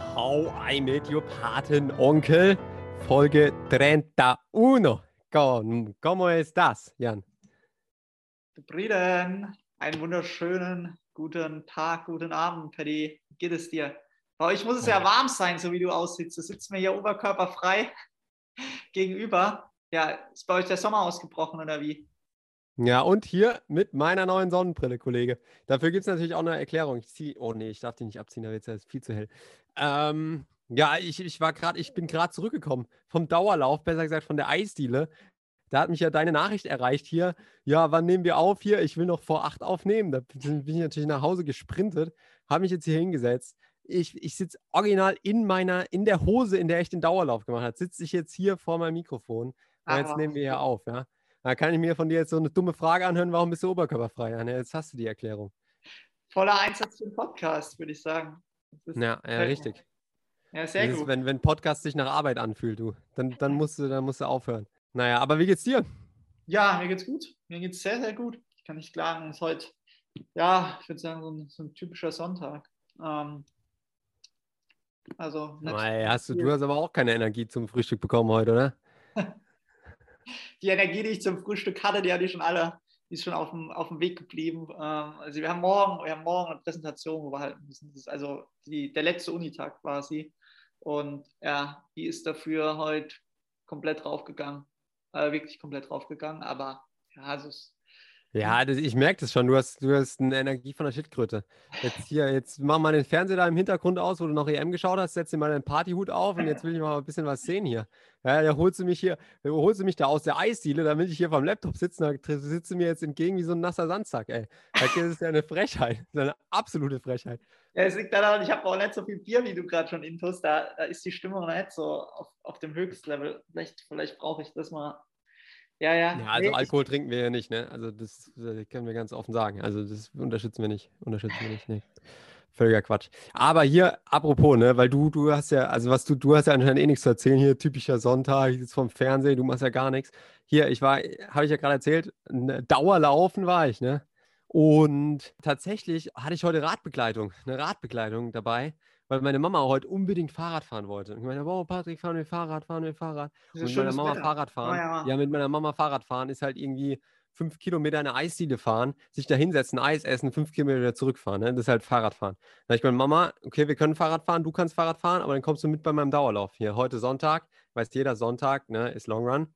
How I Met Your Patenonkel, Folge 31. ¿Cómo estás, Jan? Frieden, einen wunderschönen guten Tag, guten Abend, Paddy. Wie geht es dir? Bei euch muss es ja warm sein, so wie du aussiehst. Du sitzt mir hier oberkörperfrei gegenüber. Ja, ist bei euch der Sommer ausgebrochen oder wie? Ja, und hier mit meiner neuen Sonnenbrille, Kollege. Dafür gibt es natürlich auch eine Erklärung. Ich darf die nicht abziehen, da wird es viel zu hell. Ja, ich bin gerade zurückgekommen vom Dauerlauf, besser gesagt von der Eisdiele. Da hat mich ja deine Nachricht erreicht hier. Ja, wann nehmen wir auf hier? Ich will noch vor 8 aufnehmen. Da bin ich natürlich nach Hause gesprintet, habe mich jetzt hier hingesetzt. Ich sitze original in der Hose, in der ich den Dauerlauf gemacht habe, sitze ich jetzt hier vor meinem Mikrofon. Und jetzt nehmen wir hier auf, ja. Da kann ich mir von dir jetzt so eine dumme Frage anhören, warum bist du oberkörperfrei? Ja, jetzt hast du die Erklärung. Voller Einsatz für den Podcast, würde ich sagen. Ja, richtig. Ja, sehr Das ist, gut. wenn Podcast sich nach Arbeit anfühlt, dann musst du aufhören. Naja, aber wie geht's dir? Ja, mir geht's gut. Mir geht's sehr, sehr gut. Ich kann nicht klagen. Es ist heute, ja, ich würde sagen, so ein typischer Sonntag. Also nicht Du hast aber auch keine Energie zum Frühstück bekommen heute, oder? die Energie, die ich zum Frühstück hatte, die hatte ich schon alle, die ist schon auf dem Weg geblieben. Also wir haben morgen eine Präsentation, wo wir halten müssen. Das ist also der letzte Unitag quasi. Und ja, die ist dafür heute komplett draufgegangen. Wirklich komplett draufgegangen. Aber ja, also Ja, ich merke das schon. Du hast eine Energie von der Schildkröte. Jetzt mach mal den Fernseher da im Hintergrund aus, wo du noch EM geschaut hast, setz dir mal deinen Partyhut auf und jetzt will ich mal ein bisschen was sehen hier. Ja, da holst du mich da aus der Eisdiele, damit ich hier vom Laptop sitze, da sitzt du mir jetzt entgegen wie so ein nasser Sandsack, ey. Das ist ja eine Frechheit. Das ist eine absolute Frechheit. ja, es liegt daran, ich habe auch nicht so viel Bier, wie du gerade schon intust. Da ist die Stimmung noch nicht so auf dem Höchstlevel. Vielleicht brauche ich das mal. Ja, Ja, ja. also Nee, Alkohol trinken wir ja nicht, ne? Also das können wir ganz offen sagen. Also das unterstützen wir nicht. Ne. Völliger Quatsch. Aber hier, apropos, ne, weil du hast ja, also du hast ja anscheinend eh nichts zu erzählen. Hier, typischer Sonntag, ich sitze vom Fernsehen, du machst ja gar nichts. Hier, habe ich ja gerade erzählt, Dauerlaufen war ich, ne? Und tatsächlich hatte ich heute eine Radbegleitung dabei, weil meine Mama heute unbedingt Fahrrad fahren wollte. Und ich meine, wow, Patrick, fahren wir Fahrrad. das Und ist schönes Wetter. Mit meiner Mama Fahrrad fahren ist halt irgendwie 5 Kilometer eine Eisdiele fahren, sich da hinsetzen, Eis essen, 5 Kilometer wieder zurückfahren. Ne? Das ist halt Fahrradfahren. Da habe ich meine Mama, okay, wir können Fahrrad fahren, du kannst Fahrrad fahren, aber dann kommst du mit bei meinem Dauerlauf. Hier, heute Sonntag, weiß jeder, Sonntag, ne, ist Long Run.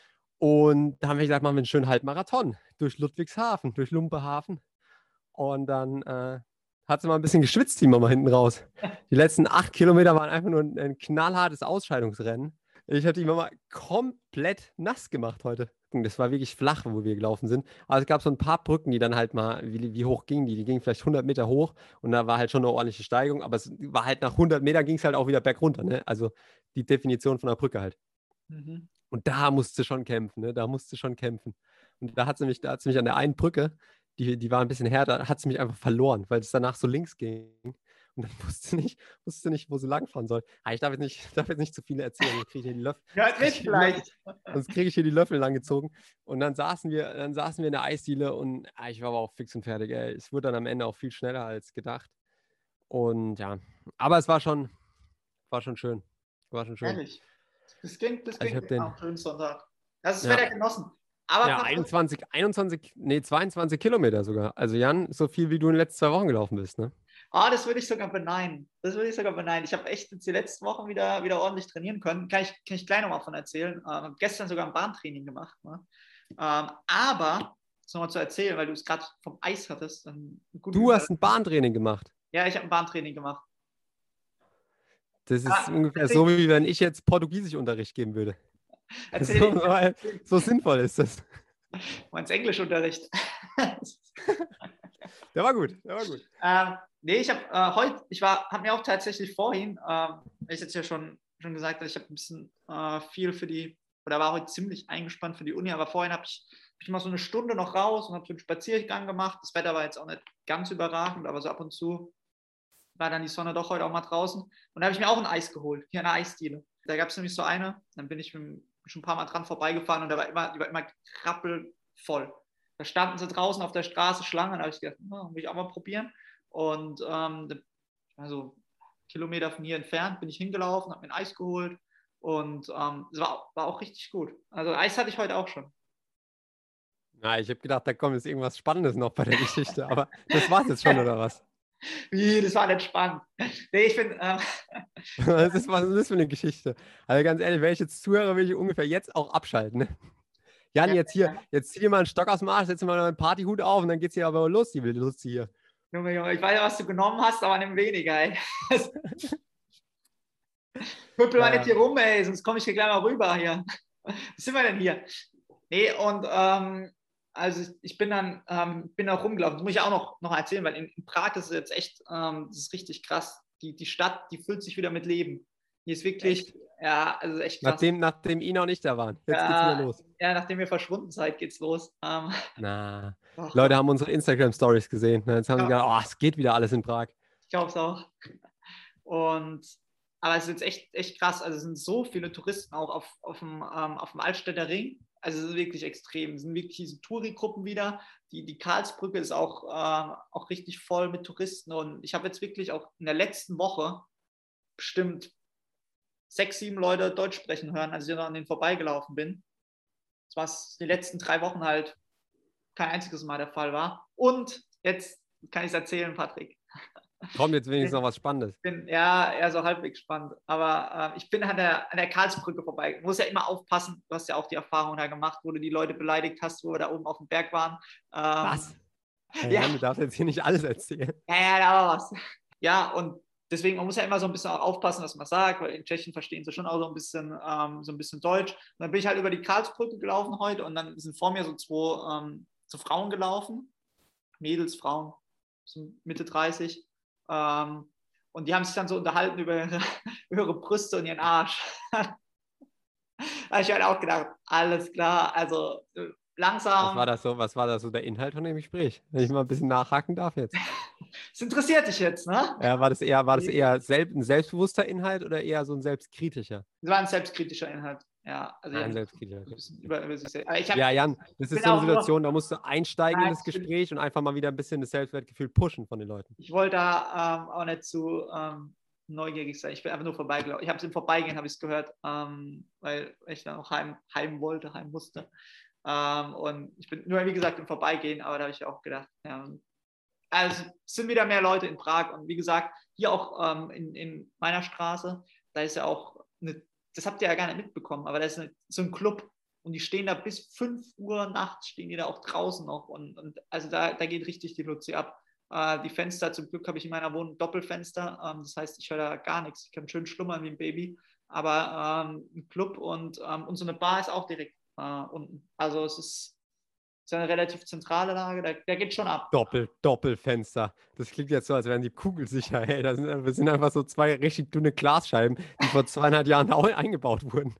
Und da haben wir gesagt, machen wir einen schönen Halbmarathon durch Ludwigshafen, durch Lumpehafen. Und dann hat sie mal ein bisschen geschwitzt, die Mama hinten raus. Die letzten 8 Kilometer waren einfach nur ein knallhartes Ausscheidungsrennen. Ich habe die Mama komplett nass gemacht heute. Das war wirklich flach, wo wir gelaufen sind. Aber es gab so ein paar Brücken, die dann halt mal, wie hoch gingen die? Die gingen vielleicht 100 Meter hoch und da war halt schon eine ordentliche Steigung. Aber es war halt nach 100 Meter ging es halt auch wieder bergunter. Ne? Also die Definition von einer Brücke halt. Mhm. Und da musste schon kämpfen, ne? Da musste schon kämpfen. Und da hat sie mich an der einen Brücke, die war ein bisschen härter, hat sie mich einfach verloren, weil es danach so links ging. Und dann wusste nicht, wo sie langfahren soll. Ah, darf jetzt nicht zu viele erzählen, sonst kriege ich hier die Löffel. Hört mit vielleicht. Sonst kriege ich hier die Löffel langgezogen. Und dann saßen wir in der Eisdiele und ich war aber auch fix und fertig. Ey. Es wurde dann am Ende auch viel schneller als gedacht. Und ja, aber es war schon schön. War schon schön. Ehrlich. Das klingt Also ich habe nach den, einem schönen Sonntag. Das ist ja, Wetter genossen. Aber Ja, Patrick, 22 Kilometer sogar. Also Jan, so viel wie du in den letzten 2 Wochen gelaufen bist, ne? das würde ich sogar beneiden. Ich habe echt jetzt die letzten Wochen wieder ordentlich trainieren können. Kann ich gleich nochmal von erzählen. Habe gestern sogar ein Bahntraining gemacht. Ne? Aber, das nochmal zu erzählen, weil du es gerade vom Eis hattest. Du hast ein Bahntraining gemacht. Ja, ich habe ein Bahntraining gemacht. Das ist ungefähr so, wie wenn ich jetzt Portugiesischunterricht geben würde. Erzähl So sinnvoll ist das. Meinst Englischunterricht? Der war gut. Nee, ich habe habe mir auch tatsächlich vorhin, ich jetzt ja schon gesagt, ich habe ein bisschen viel oder war heute ziemlich eingespannt für die Uni, aber vorhin habe ich mal so eine Stunde noch raus und habe so einen Spaziergang gemacht. Das Wetter war jetzt auch nicht ganz überragend, aber so ab und zu war dann die Sonne doch heute auch mal draußen. Und da habe ich mir auch ein Eis geholt, hier eine Eisdiele. Da gab es nämlich so eine, dann bin ich schon ein paar Mal dran vorbeigefahren und die war immer krabbelvoll. Da standen sie draußen auf der Straße Schlange, da habe ich gedacht, will ich auch mal probieren. Und also Kilometer von hier entfernt, bin ich hingelaufen, habe mir ein Eis geholt und es war auch richtig gut. Also Eis hatte ich heute auch schon. Na, ich habe gedacht, da kommt jetzt irgendwas Spannendes noch bei der Geschichte, aber das war's jetzt schon, oder was? Wie, das war nicht spannend. Nee, ich bin, Was ist das für eine Geschichte? Also ganz ehrlich, wenn ich jetzt zuhöre, will ich ungefähr jetzt auch abschalten. Ne? Jan, ja, jetzt zieh dir mal einen Stock aus dem Arsch, setz dir mal einen Partyhut auf und dann geht's hier aber los, die wilde Lust hier. Junge, ich weiß ja, was du genommen hast, aber nimm weniger, ey. Püppel mal nicht hier rum, ey, sonst komme ich hier gleich mal rüber hier. Was sind wir denn hier? Nee, und also ich bin dann bin auch rumgelaufen. Das muss ich auch noch erzählen, weil in Prag ist es jetzt echt, das ist richtig krass. Die Stadt, die füllt sich wieder mit Leben. Hier ist wirklich, echt? Ja, also echt krass. Nachdem ihn noch nicht da waren. Jetzt geht's wieder los. Ja, nachdem ihr verschwunden seid, geht's los. Na, Leute haben unsere Instagram-Stories gesehen. Ne? Jetzt haben sie gedacht, oh, es geht wieder alles in Prag. Ich glaube es auch. Aber es ist jetzt echt krass. Also es sind so viele Touristen auch auf dem Altstädter Ring. Also es ist wirklich extrem. Es sind wirklich diese Touri-Gruppen wieder. Die Karlsbrücke ist auch richtig voll mit Touristen. Und ich habe jetzt wirklich auch in der letzten Woche bestimmt 6, 7 Leute Deutsch sprechen hören, als ich noch an denen vorbeigelaufen bin. Das was die letzten 3 Wochen halt kein einziges Mal der Fall war. Und jetzt kann ich es erzählen, Patrick. Kommt jetzt wenigstens noch was Spannendes. Ja, eher so halbwegs spannend. Aber ich bin an der Karlsbrücke vorbei. Du musst ja immer aufpassen. Du hast ja auch die Erfahrung da gemacht, wo du die Leute beleidigt hast, wo wir da oben auf dem Berg waren. Was? Hey, ja. Jan, du darfst jetzt hier nicht alles erzählen. Ja, da war was. Ja, und deswegen, man muss ja immer so ein bisschen auch aufpassen, was man sagt, weil in Tschechien verstehen sie schon auch so ein bisschen Deutsch. Und dann bin ich halt über die Karlsbrücke gelaufen heute und dann sind vor mir so zwei Frauen gelaufen. Mädels, Frauen, so Mitte 30. Und die haben sich dann so unterhalten über ihre Brüste und ihren Arsch. Da habe ich halt auch gedacht, alles klar, also langsam. Was war das so der Inhalt von dem Gespräch? Wenn ich mal ein bisschen nachhaken darf jetzt. Das interessiert dich jetzt, ne? Ja, war das eher ein selbstbewusster Inhalt oder eher so ein selbstkritischer? Das war ein selbstkritischer Inhalt. Ja, also ein selbstkritischer. über sich selbst. Ja, Jan, das ist so eine Situation, da musst du einsteigen in das Gespräch und einfach mal wieder ein bisschen das Selbstwertgefühl pushen von den Leuten. Ich wollte da auch nicht zu neugierig sein. Ich bin einfach nur vorbeigelaufen. Ich habe es im Vorbeigehen, habe ich es gehört, weil ich dann auch heim musste. Und ich bin nur, wie gesagt, im Vorbeigehen, aber da habe ich auch gedacht, ja, also es sind wieder mehr Leute in Prag und wie gesagt, hier auch in meiner Straße, da ist ja auch das habt ihr ja gar nicht mitbekommen, aber da ist so ein Club und die stehen da bis 5 Uhr nachts, stehen die da auch draußen noch und also da geht richtig die Luzi ab. Die Fenster, zum Glück habe ich in meiner Wohnung Doppelfenster, das heißt, ich höre da gar nichts, ich kann schön schlummern wie ein Baby, aber ein Club und so eine Bar ist auch direkt unten. Also es ist eine relativ zentrale Lage, da geht schon ab. Doppelfenster. Das klingt jetzt so, als wären die kugelsicher. Hey, das sind einfach so 2 richtig dünne Glasscheiben, die vor 200 Jahren auch eingebaut wurden.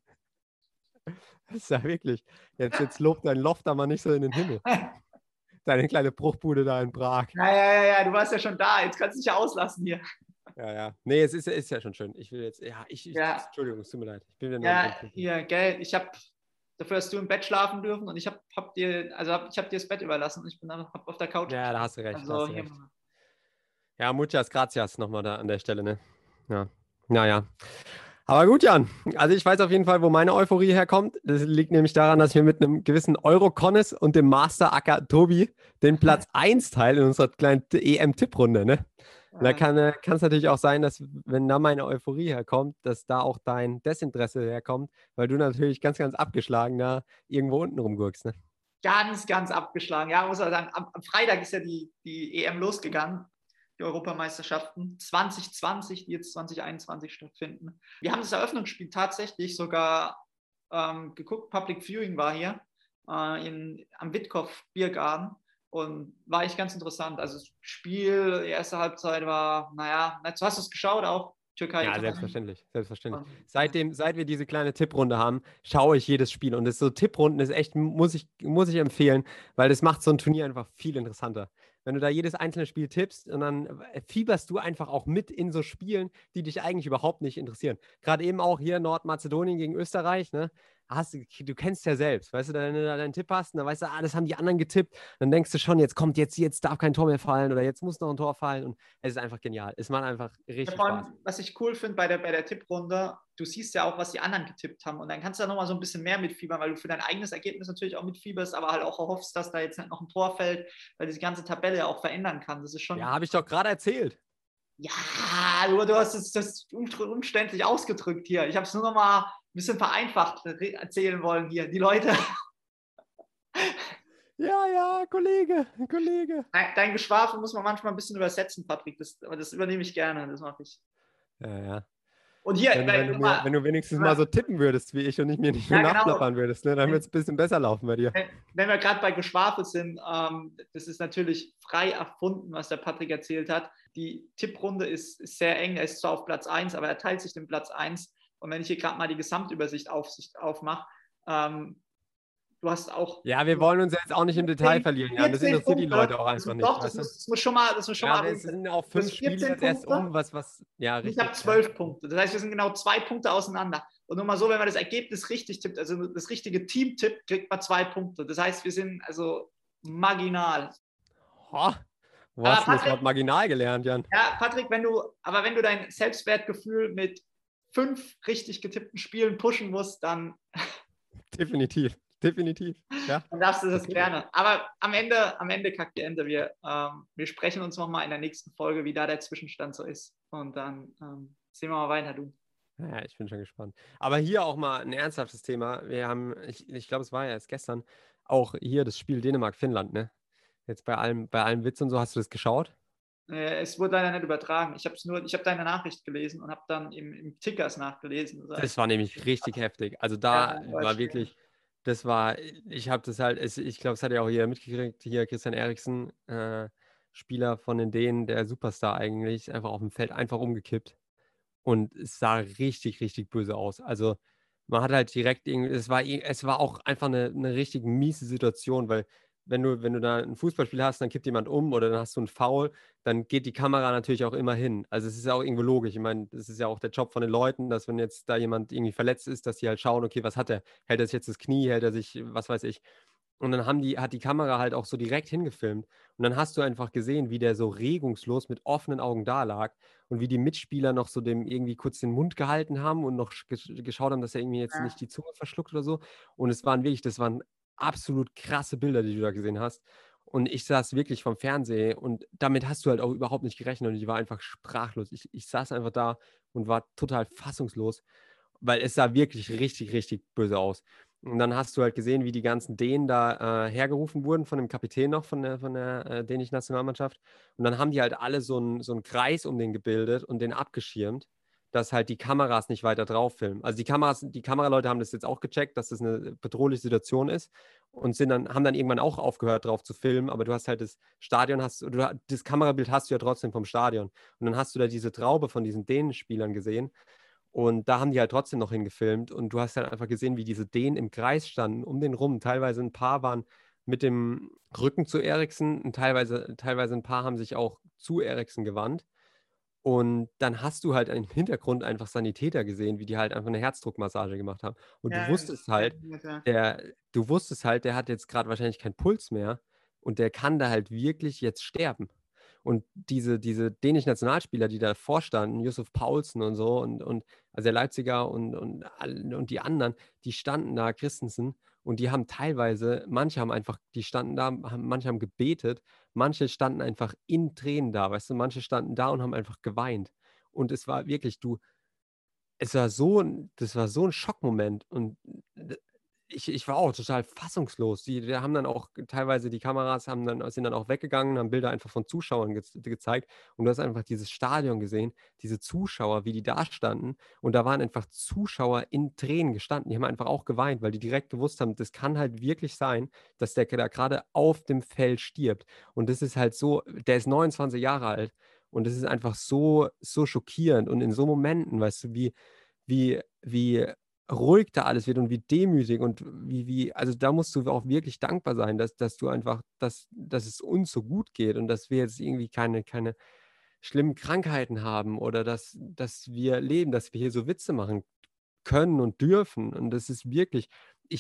Das ist ja wirklich. Jetzt lobt dein Loft da mal nicht so in den Himmel. Deine kleine Bruchbude da in Prag. Ja, du warst ja schon da. Jetzt kannst du dich ja auslassen hier. Ja. Nee, es ist ja schon schön. Ich will jetzt, Entschuldigung, es tut mir leid. Ich bin hier, gell, dafür hast du im Bett schlafen dürfen und ich hab dir das Bett überlassen und ich bin dann auf der Couch. Ja, da hast du recht. Also, recht. Ja, muchas gracias nochmal da an der Stelle, ne? Ja. Naja. Aber gut, Jan. Also ich weiß auf jeden Fall, wo meine Euphorie herkommt. Das liegt nämlich daran, dass wir mit einem gewissen Euroconnes und dem Master-Acker Tobi den Platz 1 teilen in unserer kleinen EM-Tipprunde, ne? Und da kann es natürlich auch sein, dass, wenn da meine Euphorie herkommt, dass da auch dein Desinteresse herkommt, weil du natürlich ganz, ganz abgeschlagen da irgendwo unten rumgurkst, ne? Ganz, ganz abgeschlagen. Ja, muss man sagen, am Freitag ist ja die EM losgegangen, die Europameisterschaften 2020, die jetzt 2021 stattfinden. Wir haben das Eröffnungsspiel tatsächlich sogar geguckt, Public Viewing war hier am Wittkopf Biergarten. Und war echt ganz interessant. Also das Spiel, die erste Halbzeit war, naja, du hast es geschaut auch, Türkei. Ja, selbstverständlich. Seit wir diese kleine Tipprunde haben, schaue ich jedes Spiel. Und so Tipprunden ist echt, muss ich empfehlen, weil das macht so ein Turnier einfach viel interessanter. Wenn du da jedes einzelne Spiel tippst und dann fieberst du einfach auch mit in so Spielen, die dich eigentlich überhaupt nicht interessieren. Gerade eben auch hier Nordmazedonien gegen Österreich, ne? du kennst ja selbst, weißt du, wenn du da deinen Tipp hast und dann weißt du, das haben die anderen getippt, dann denkst du schon, jetzt darf kein Tor mehr fallen oder jetzt muss noch ein Tor fallen und es ist einfach genial. Es macht einfach Ja, richtig vor Spaß. allem, was ich cool finde bei der Tipprunde, du siehst ja auch, was die anderen getippt haben. Und dann kannst du da nochmal so ein bisschen mehr mitfiebern, weil du für dein eigenes Ergebnis natürlich auch mitfieberst, aber halt auch erhoffst, dass da jetzt nicht noch ein Tor fällt, weil diese ganze Tabelle ja auch verändern kann. Das ist Ja, schon. habe ich doch gerade erzählt. Ja, du hast das umständlich ausgedrückt hier. Ich habe es nur noch mal ein bisschen vereinfacht erzählen wollen hier. Die Leute, Ja, Kollege, Kollege. dein Geschwafel muss man manchmal ein bisschen übersetzen, Patrick. Aber das übernehme ich gerne, das mache ich. Ja. Und hier, Wenn du wenigstens mal so tippen würdest wie ich und nicht mir nicht nur ja genau, nachplappern würdest, ne, dann wird es ein bisschen besser laufen bei dir. wenn wir gerade bei Geschwafel sind, das ist natürlich frei erfunden, was der Patrick erzählt hat. Die Tipprunde ist sehr eng, er ist zwar auf Platz 1, aber er teilt sich den Platz 1. Und wenn ich hier gerade mal die Gesamtübersicht aufmache, du hast auch Ja, wir wollen uns jetzt auch nicht im Detail 14, verlieren, Jan. Das 14 interessiert die Punkte. Leute auch einfach nicht, Doch, das weißt du? muss, das muss schon mal, Ja, erwähnt es werden. sind auch Du 5 hast Spiele 14 jetzt erst Punkte. ja, Und ich richtig. habe 12 Punkte. Das heißt, wir sind genau 2 Punkte auseinander. Und nur mal so, wenn man das Ergebnis richtig tippt, also das richtige Team tippt, kriegt man 2 Punkte. Das heißt, wir sind also marginal. Oh, wo Aber hast du das Patrick, Wort marginal gelernt, Jan? ja, Patrick, wenn du dein Selbstwertgefühl mit 5 richtig getippten Spielen pushen musst, dann Definitiv. Ja, dann darfst du das okay. gerne. Aber am Ende kackt die Ente. Wir sprechen uns nochmal in der nächsten Folge, wie da der Zwischenstand so ist. Und dann sehen wir mal weiter, du. Ja, ich bin schon gespannt. Aber hier auch mal ein ernsthaftes Thema. Ich glaube, es war ja erst gestern, auch hier das Spiel Dänemark-Finnland, ne? Jetzt bei allem Witz und so, hast du das geschaut? Es wurde leider nicht übertragen. Ich habe deine Nachricht gelesen und habe dann im Tickers nachgelesen. Das Das heißt, war nämlich richtig heftig. Also da ja, war wirklich, ich habe das halt, ich glaube, es hat ja auch jeder mitgekriegt, hier Christian Eriksen, Spieler von den Dänen, der Superstar eigentlich, ist einfach auf dem Feld einfach umgekippt. Und es sah richtig böse aus. Also man hat halt direkt irgendwie, es war auch einfach eine richtig miese Situation, weil wenn du da ein Fußballspiel hast, dann kippt jemand um oder dann hast du einen Foul, dann geht die Kamera natürlich auch immer hin. Also es ist ja auch irgendwo logisch. Ich meine, das ist ja auch der Job von den Leuten, dass wenn jetzt da jemand irgendwie verletzt ist, dass die halt schauen, okay, was hat er? Hält er sich jetzt das Knie, hält er sich, was weiß ich. Und dann hat die Kamera halt auch so direkt hingefilmt. Und dann hast du einfach gesehen, wie der so regungslos mit offenen Augen da lag und wie die Mitspieler noch so dem irgendwie kurz den Mund gehalten haben und noch geschaut haben, dass er irgendwie jetzt nicht die Zunge verschluckt oder so. Und das waren absolut krasse Bilder, die du da gesehen hast. Und ich saß wirklich vom Fernseher und damit hast du halt auch überhaupt nicht gerechnet und ich war einfach sprachlos. Ich saß einfach da und war total fassungslos, weil es sah wirklich richtig böse aus. Und dann hast du halt gesehen, wie die ganzen Dänen da hergerufen wurden von dem Kapitän noch von der dänischen Nationalmannschaft. Und dann haben die halt alle so einen Kreis um den gebildet und den abgeschirmt, dass halt die Kameras nicht weiter drauf filmen. Also die Kameraleute haben das jetzt auch gecheckt, dass das eine bedrohliche Situation ist und haben dann irgendwann auch aufgehört drauf zu filmen, aber du hast halt das Kamerabild hast du ja trotzdem vom Stadion. Und dann hast du da diese Traube von diesen Dänen-Spielern gesehen und da haben die halt trotzdem noch hingefilmt und du hast halt einfach gesehen, wie diese Dänen im Kreis standen, um den rum. Teilweise ein paar waren mit dem Rücken zu Eriksen und teilweise ein paar haben sich auch zu Eriksen gewandt. Und dann hast du halt im Hintergrund einfach Sanitäter gesehen, wie die halt einfach eine Herzdruckmassage gemacht haben. Und ja, ja. du wusstest halt, der hat jetzt gerade wahrscheinlich keinen Puls mehr und der kann da halt wirklich jetzt sterben. Und diese dänischen Nationalspieler, die davor standen, Yusuf Paulsen und so, also der Leipziger und die anderen, die standen da, Christensen, und die haben teilweise, die standen da, manche haben gebetet, manche standen einfach in Tränen da, weißt du, manche standen da und haben einfach geweint. Und es war wirklich, das war so ein Schockmoment. Und ich war auch total fassungslos. Die haben dann auch teilweise, die Kameras sind dann auch weggegangen, haben Bilder einfach von Zuschauern gezeigt. Und du hast einfach dieses Stadion gesehen, diese Zuschauer, wie die da standen. Und da waren einfach Zuschauer in Tränen gestanden. Die haben einfach auch geweint, weil die direkt gewusst haben, das kann halt wirklich sein, dass der da gerade auf dem Feld stirbt. Und das ist halt so, der ist 29 Jahre alt. Und das ist einfach so schockierend. Und in so Momenten, weißt du, wie ruhig da alles wird und wie demütig und also da musst du auch wirklich dankbar sein, dass du einfach, dass es uns so gut geht und dass wir jetzt irgendwie keine schlimmen Krankheiten haben oder dass wir leben, dass wir hier so Witze machen können und dürfen. Und das ist wirklich,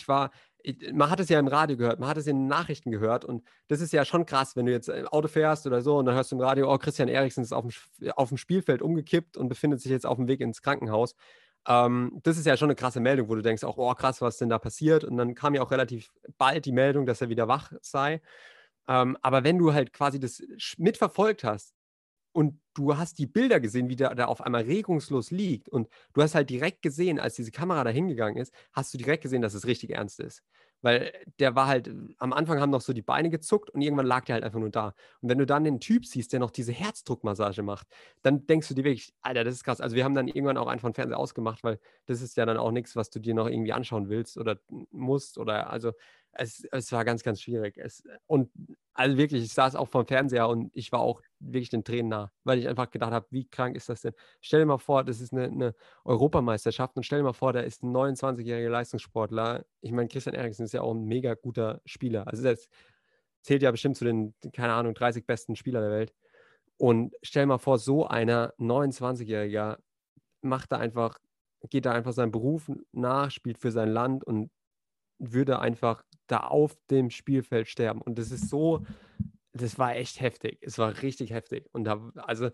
man hat es ja im Radio gehört, man hat es in den Nachrichten gehört und das ist ja schon krass, wenn du jetzt Auto fährst oder so und dann hörst du im Radio, oh, Christian Eriksen ist auf dem Spielfeld umgekippt und befindet sich jetzt auf dem Weg ins Krankenhaus. Das ist ja schon eine krasse Meldung, wo du denkst, auch, oh krass, was denn da passiert? Und dann kam ja auch relativ bald die Meldung, dass er wieder wach sei. Aber wenn du halt quasi das mitverfolgt hast, und du hast die Bilder gesehen, wie der da auf einmal regungslos liegt. Und du hast halt direkt gesehen, als diese Kamera da hingegangen ist, hast du direkt gesehen, dass es richtig ernst ist. Weil der war halt, am Anfang haben noch so die Beine gezuckt und irgendwann lag der halt einfach nur da. Und wenn du dann den Typ siehst, der noch diese Herzdruckmassage macht, dann denkst du dir wirklich, Alter, das ist krass. Also wir haben dann irgendwann auch einfach den Fernseher ausgemacht, weil das ist ja dann auch nichts, was du dir noch irgendwie anschauen willst oder musst. Oder also es war ganz, ganz schwierig. Und also wirklich, ich saß auch vorm Fernseher und ich war auch wirklich den Tränen nah, weil ich einfach gedacht habe, wie krank ist das denn? Stell dir mal vor, das ist eine Europameisterschaft und stell dir mal vor, da ist ein 29-jähriger Leistungssportler. Ich meine, Christian Eriksen ist ja auch ein mega guter Spieler. Also das zählt ja bestimmt zu den, keine Ahnung, 30 besten Spieler der Welt. Und stell dir mal vor, so einer 29-Jähriger macht da einfach, geht da einfach seinem Beruf nach, spielt für sein Land und würde einfach da auf dem Spielfeld sterben. Und das ist so, das war echt heftig. Es war richtig heftig. Und da, also,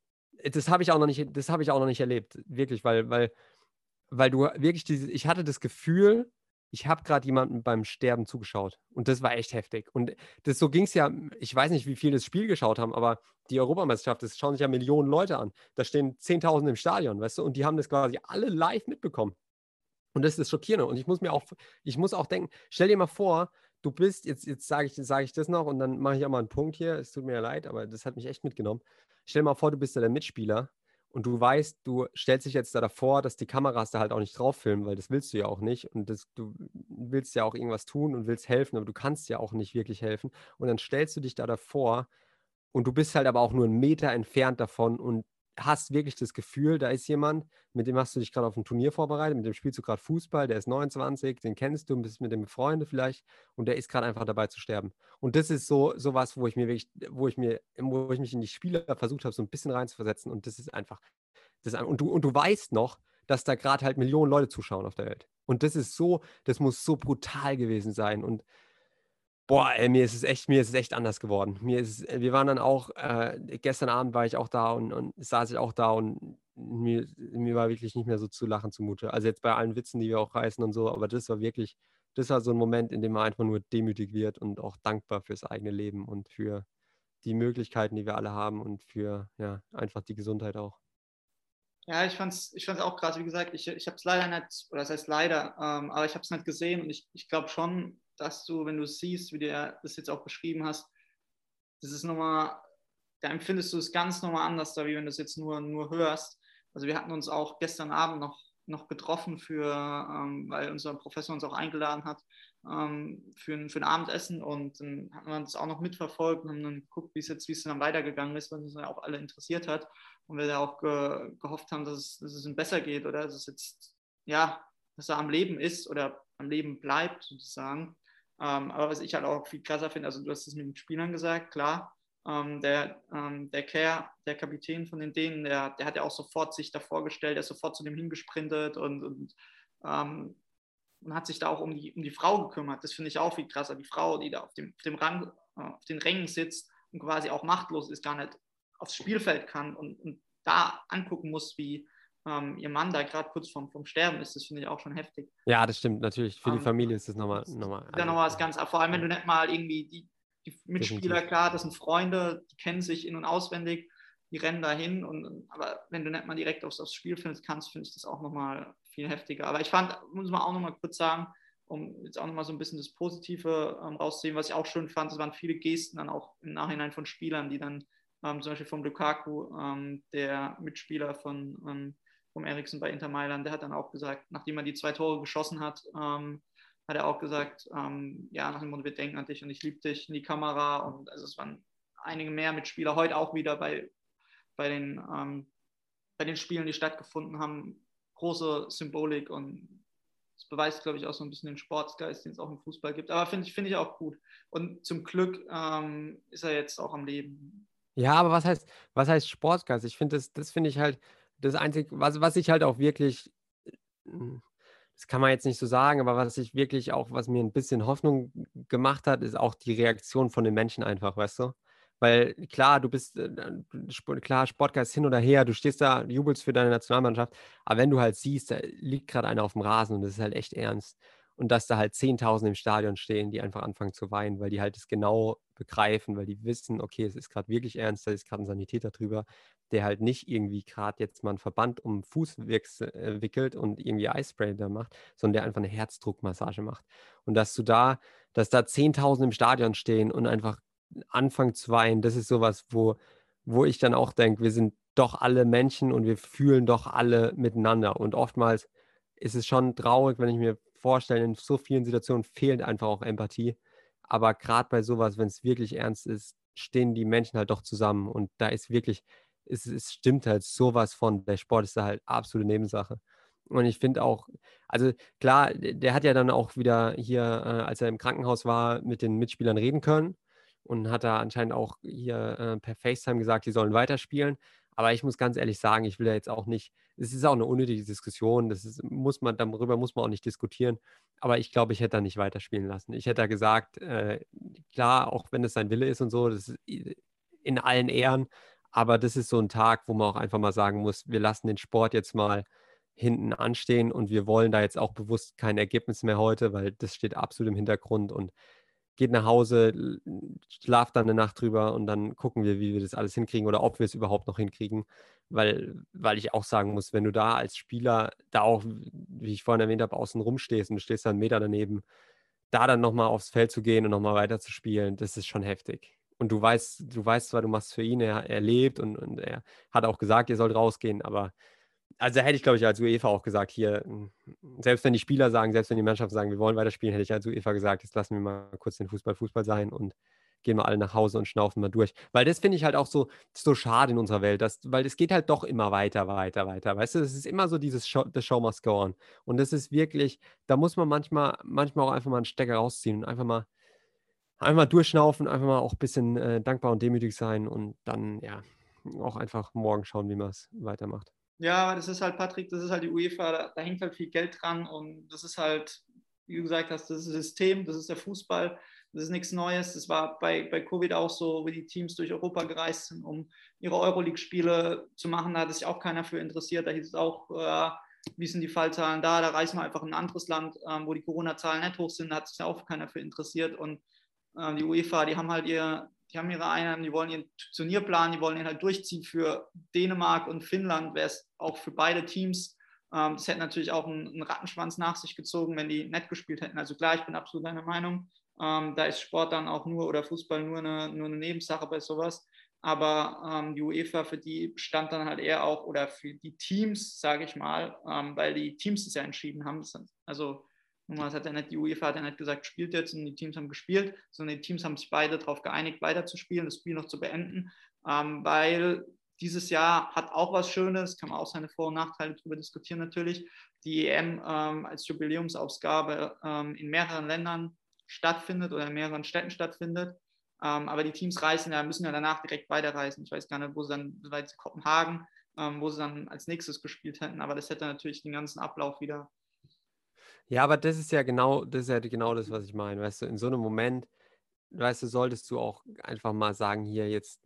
das habe ich auch noch nicht erlebt, wirklich, weil du wirklich ich hatte das Gefühl, ich habe gerade jemandem beim Sterben zugeschaut. Und das war echt heftig. Und so ging es ja, ich weiß nicht, wie viele das Spiel geschaut haben, aber die Europameisterschaft, das schauen sich ja Millionen Leute an. Da stehen 10.000 im Stadion, weißt du, und die haben das quasi alle live mitbekommen. Und das ist das Schockierende. Und ich muss auch denken, stell dir mal vor, du bist, jetzt sage ich das noch und dann mache ich auch mal einen Punkt hier. Es tut mir ja leid, aber das hat mich echt mitgenommen. Stell dir mal vor, du bist da der Mitspieler und du weißt, du stellst dich jetzt da davor, dass die Kameras da halt auch nicht drauf filmen, weil das willst du ja auch nicht. Und du willst ja auch irgendwas tun und willst helfen, aber du kannst ja auch nicht wirklich helfen. Und dann stellst du dich da davor und du bist halt aber auch nur einen Meter entfernt davon und hast wirklich das Gefühl, da ist jemand, mit dem hast du dich gerade auf ein Turnier vorbereitet, mit dem spielst du gerade Fußball, der ist 29, den kennst du, bist mit dem befreundet vielleicht und der ist gerade einfach dabei zu sterben. Und das ist so was, wo ich mich in die Spieler versucht habe, so ein bisschen reinzuversetzen und das ist einfach, und du weißt noch, dass da gerade halt Millionen Leute zuschauen auf der Welt. Und das muss so brutal gewesen sein und boah, ey, mir ist es echt anders geworden. Wir waren dann auch, gestern Abend war ich auch da und saß ich auch da und mir war wirklich nicht mehr so zu lachen zumute. Also jetzt bei allen Witzen, die wir auch reißen und so, aber das war so ein Moment, in dem man einfach nur demütig wird und auch dankbar fürs eigene Leben und für die Möglichkeiten, die wir alle haben und für, ja, einfach die Gesundheit auch. Ja, ich fand's auch krass, wie gesagt, ich habe es leider nicht, oder das heißt leider, aber ich habe es nicht gesehen und ich glaube schon, dass du, wenn du es siehst, wie du das jetzt auch beschrieben hast, das ist nochmal, da empfindest du es ganz nochmal anders, da wie wenn du es jetzt nur hörst. Also wir hatten uns auch gestern Abend noch getroffen weil unser Professor uns auch eingeladen hat für ein Abendessen und dann hatten wir das auch noch mitverfolgt und haben dann geguckt, wie es dann weitergegangen ist, was uns dann auch alle interessiert hat und wir da auch gehofft haben, dass es ihm besser geht oder dass es jetzt, ja, dass er am Leben ist oder am Leben bleibt sozusagen. Aber was ich halt auch viel krasser finde, also du hast es mit den Spielern gesagt, klar, der Kerr, der Kapitän von den Dänen, der hat ja auch sofort sich davor gestellt, der ist sofort zu dem hingesprintet und hat sich da auch um die Frau gekümmert. Das finde ich auch viel krasser. Die Frau, die da auf den Rängen sitzt und quasi auch machtlos ist, gar nicht aufs Spielfeld kann und da angucken muss, wie ihr Mann da gerade kurz vom Sterben ist, das finde ich auch schon heftig. Ja, das stimmt, natürlich. Für die Ähm, Familie ist das nochmal, das ist wieder also, noch was ganz, vor allem wenn ja, du nicht mal irgendwie die Mitspieler, definitiv. klar, das sind Freunde, die kennen sich in- und auswendig, die rennen dahin aber wenn du nicht mal direkt aufs Spielfeld kannst, finde ich das auch nochmal viel heftiger. Aber ich fand, muss man auch nochmal kurz sagen, um jetzt auch nochmal so ein bisschen das Positive rauszunehmen, was ich auch schön fand, es waren viele Gesten dann auch im Nachhinein von Spielern, die dann zum Beispiel vom Lukaku, der Mitspieler vom Eriksen bei Inter Mailand, der hat dann auch gesagt, nachdem er die 2 Tore geschossen hat, hat er auch gesagt, ja, nach dem Motto, wir denken an dich und ich liebe dich in die Kamera. Und also es waren einige mehr Mitspieler, heute auch wieder bei, den, bei den Spielen, die stattgefunden haben, große Symbolik und das beweist, glaube ich, auch so ein bisschen den Sportsgeist, den es auch im Fußball gibt. Aber finde ich auch gut. Und zum Glück ist er jetzt auch am Leben. Ja, aber was heißt Sportsgeist? Ich finde das finde ich halt das Einzige, was ich halt auch wirklich Das kann man jetzt nicht so sagen, aber was mir ein bisschen Hoffnung gemacht hat, ist auch die Reaktion von den Menschen einfach, weißt du? Weil klar, du bist, klar, Sportgeist hin oder her, du stehst da, jubelst für deine Nationalmannschaft, aber wenn du halt siehst, da liegt gerade einer auf dem Rasen und das ist halt echt ernst. Und dass da halt 10.000 im Stadion stehen, die einfach anfangen zu weinen, weil die halt das genau begreifen, weil die wissen, okay, es ist gerade wirklich ernst, da ist gerade ein Sanitäter drüber, der halt nicht irgendwie gerade jetzt mal einen Verband um den Fuß wickelt und irgendwie Eispray da macht, sondern der einfach eine Herzdruckmassage macht. Und dass da 10.000 im Stadion stehen und einfach anfangen zu weinen, das ist sowas, wo ich dann auch denke, wir sind doch alle Menschen und wir fühlen doch alle miteinander. Und oftmals ist es schon traurig, wenn ich mir vorstelle, in so vielen Situationen fehlt einfach auch Empathie. Aber gerade bei sowas, wenn es wirklich ernst ist, stehen die Menschen halt doch zusammen. Und da ist wirklich, es stimmt halt sowas von, der Sport ist da halt absolute Nebensache. Und ich finde auch, also klar, der hat ja dann auch wieder hier, als er im Krankenhaus war, mit den Mitspielern reden können und hat da anscheinend auch hier per FaceTime gesagt, die sollen weiterspielen. Aber ich muss ganz ehrlich sagen, ich will da jetzt auch nicht, es ist auch eine unnötige Diskussion, darüber muss man auch nicht diskutieren. Aber ich glaube, ich hätte da nicht weiterspielen lassen. Ich hätte da gesagt, klar, auch wenn es sein Wille ist und so, das ist in allen Ehren, aber das ist so ein Tag, wo man auch einfach mal sagen muss, wir lassen den Sport jetzt mal hinten anstehen und wir wollen da jetzt auch bewusst kein Ergebnis mehr heute, weil das steht absolut im Hintergrund und geht nach Hause, schlaft dann eine Nacht drüber und dann gucken wir, wie wir das alles hinkriegen oder ob wir es überhaupt noch hinkriegen, weil ich auch sagen muss, wenn du da als Spieler da auch, wie ich vorhin erwähnt habe, außen rumstehst und du stehst da einen Meter daneben, da dann nochmal aufs Feld zu gehen und nochmal weiterzuspielen, das ist schon heftig. Und du weißt zwar, du machst für ihn, er lebt und er hat auch gesagt, ihr sollt rausgehen, aber also hätte ich, glaube ich, als UEFA auch gesagt, hier, selbst wenn die Spieler sagen, selbst wenn die Mannschaften sagen, wir wollen weiterspielen, hätte ich als UEFA gesagt, jetzt lassen wir mal kurz den Fußball Fußball sein und gehen wir alle nach Hause und schnaufen mal durch. Weil das finde ich halt auch so schade in unserer Welt, weil es geht halt doch immer weiter, weiter, weiter. Weißt du, es ist immer so dieses The Show must go on. Und das ist wirklich, da muss man manchmal auch einfach mal einen Stecker rausziehen und einfach mal durchschnaufen, einfach mal auch ein bisschen dankbar und demütig sein und dann, ja, auch einfach morgen schauen, wie man es weitermacht. Ja, aber das ist halt, Patrick, das ist halt die UEFA, da hängt halt viel Geld dran und das ist halt, wie du gesagt hast, das ist das System, das ist der Fußball, das ist nichts Neues. Das war bei Covid auch so, wie die Teams durch Europa gereist sind, um ihre Euroleague-Spiele zu machen. Da hat sich auch keiner für interessiert. Da hieß es auch, wie sind die Fallzahlen da? Da reisen wir einfach in ein anderes Land, wo die Corona-Zahlen nicht hoch sind. Da hat sich auch keiner für interessiert. Und die UEFA, die haben ihre Einnahmen, die wollen ihren Turnierplan, die wollen ihn halt durchziehen. Für Dänemark und Finnland wäre es auch für beide Teams. Das hätte natürlich auch einen Rattenschwanz nach sich gezogen, wenn die nett gespielt hätten. Also klar, ich bin absolut deiner Meinung. Da ist Sport dann auch nur oder Fußball nur eine Nebensache bei sowas. Aber die UEFA, für die stand dann halt eher auch, oder für die Teams, sage ich mal, weil die Teams es ja entschieden haben. Also die UEFA hat ja nicht gesagt, spielt jetzt und die Teams haben gespielt, sondern die Teams haben sich beide darauf geeinigt, weiterzuspielen, das Spiel noch zu beenden, weil dieses Jahr hat auch was Schönes, kann man auch seine Vor- und Nachteile darüber diskutieren natürlich. Die EM als Jubiläumsausgabe in mehreren Ländern stattfindet oder in mehreren Städten stattfindet. Aber die Teams müssen ja danach direkt weiterreisen. Ich weiß gar nicht, wo sie dann, das war jetzt Kopenhagen, wo sie dann als nächstes gespielt hätten, aber das hätte natürlich den ganzen Ablauf wieder. Ja, aber das ist ja genau das, was ich meine. Weißt du, in so einem Moment, weißt du, solltest du auch einfach mal sagen, hier jetzt,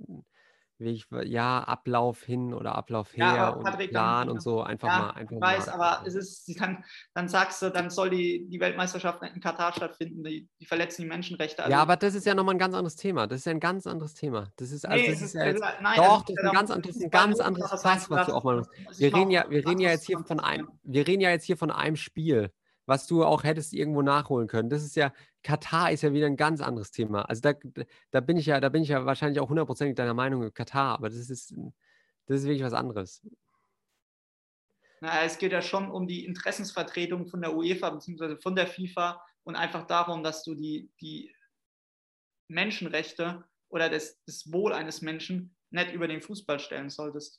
ja, Ablauf hin oder Ablauf Ja, her aber und Patrick, Plan und so, ja, einfach ich weiß, mal. aber dann sagst du, dann soll die Weltmeisterschaft nicht in Katar stattfinden, die verletzen die Menschenrechte. Ja, Also, aber das ist ja nochmal ein ganz anderes Thema. Das ist ja ein ganz anderes Thema. nee, Das ist ja jetzt, nein, also doch, es geht ja darum, das ist ein Fußball ganz muss anderes was sein Fass, zu was du lassen, aufmachen musst. sich mal auf Wir reden ja was jetzt zu hier von einem, konzentrieren. wir reden ja jetzt hier von einem Spiel, was du auch hättest irgendwo nachholen können. Katar ist ja wieder ein ganz anderes Thema. Also da bin ich ja wahrscheinlich auch hundertprozentig deiner Meinung mit Katar, aber das ist wirklich was anderes. Na, es geht ja schon um die Interessensvertretung von der UEFA bzw. von der FIFA und einfach darum, dass du die Menschenrechte oder das Wohl eines Menschen nicht über den Fußball stellen solltest.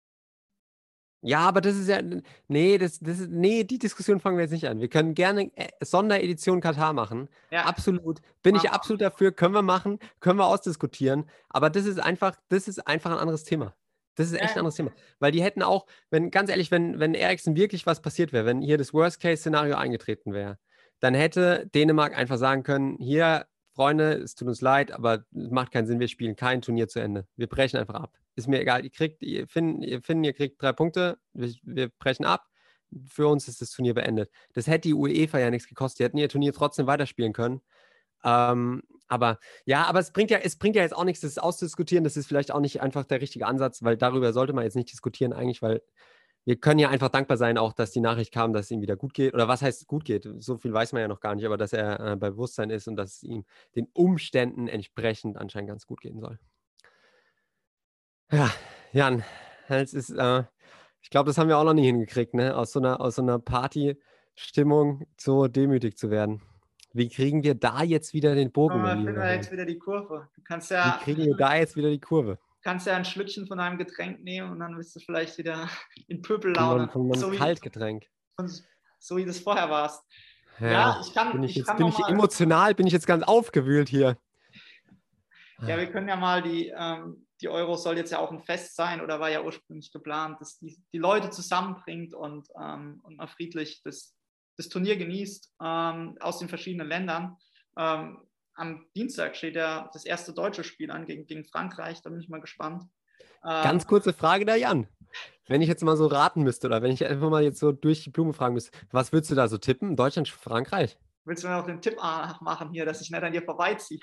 Ja, aber das ist ja, nee, die Diskussion fangen wir jetzt nicht an. Wir können gerne Sonderedition Katar machen. Ja, Absolut. Bin ich absolut dafür, können wir machen, können wir ausdiskutieren. Aber das ist einfach ein anderes Thema. Das ist echt ein Ja, anderes Thema. Weil die hätten auch, ganz ehrlich, wenn Eriksen wirklich was passiert wäre, wenn hier das Worst-Case-Szenario eingetreten wäre, dann hätte Dänemark einfach sagen können, hier, Freunde, es tut uns leid, aber es macht keinen Sinn, wir spielen kein Turnier zu Ende. Wir brechen einfach ab. Ist mir egal, ihr finden, ihr kriegt 3 Punkte, wir brechen ab. Für uns ist das Turnier beendet. Das hätte die UEFA ja nichts gekostet. Die hätten ihr Turnier trotzdem weiterspielen können. Aber es bringt ja jetzt auch nichts, das auszudiskutieren. Das ist vielleicht auch nicht einfach der richtige Ansatz, weil darüber sollte man jetzt nicht diskutieren eigentlich, weil wir können ja einfach dankbar sein, auch dass die Nachricht kam, dass es ihm wieder gut geht. Oder was heißt gut geht? So viel weiß man ja noch gar nicht, aber dass er bei Bewusstsein ist und dass es ihm den Umständen entsprechend anscheinend ganz gut gehen soll. Ja, Jan, ich glaube, das haben wir auch noch nie hingekriegt, ne? Aus so einer Party-Stimmung so demütig zu werden. Wie kriegen wir da jetzt wieder den Bogen, mein finden lieber wir Jan? jetzt wieder die Kurve. Du Wie kriegen wir da jetzt wieder die Kurve? kannst ja ein Schlückchen von einem Getränk nehmen und dann bist du vielleicht wieder in Von Pöbellaune. meinem Kaltgetränk. So wie das vorher warst. Ja, Ja, ich kann bin noch ich mal. emotional, bin ich jetzt ganz aufgewühlt hier. Ja, wir können ja mal die Euro soll jetzt ja auch ein Fest sein oder war ja ursprünglich geplant, dass die Leute zusammenbringt und mal friedlich das Turnier genießt aus den verschiedenen Ländern. Am Dienstag steht ja das erste deutsche Spiel an gegen Frankreich, da bin ich mal gespannt. Ganz kurze Frage da, Jan. Wenn ich jetzt mal so raten müsste oder wenn ich einfach mal jetzt so durch die Blume fragen müsste, was würdest du da so tippen? Deutschland, Frankreich? Willst du mir noch den Tipp machen hier, dass ich nicht an dir vorbeiziehe?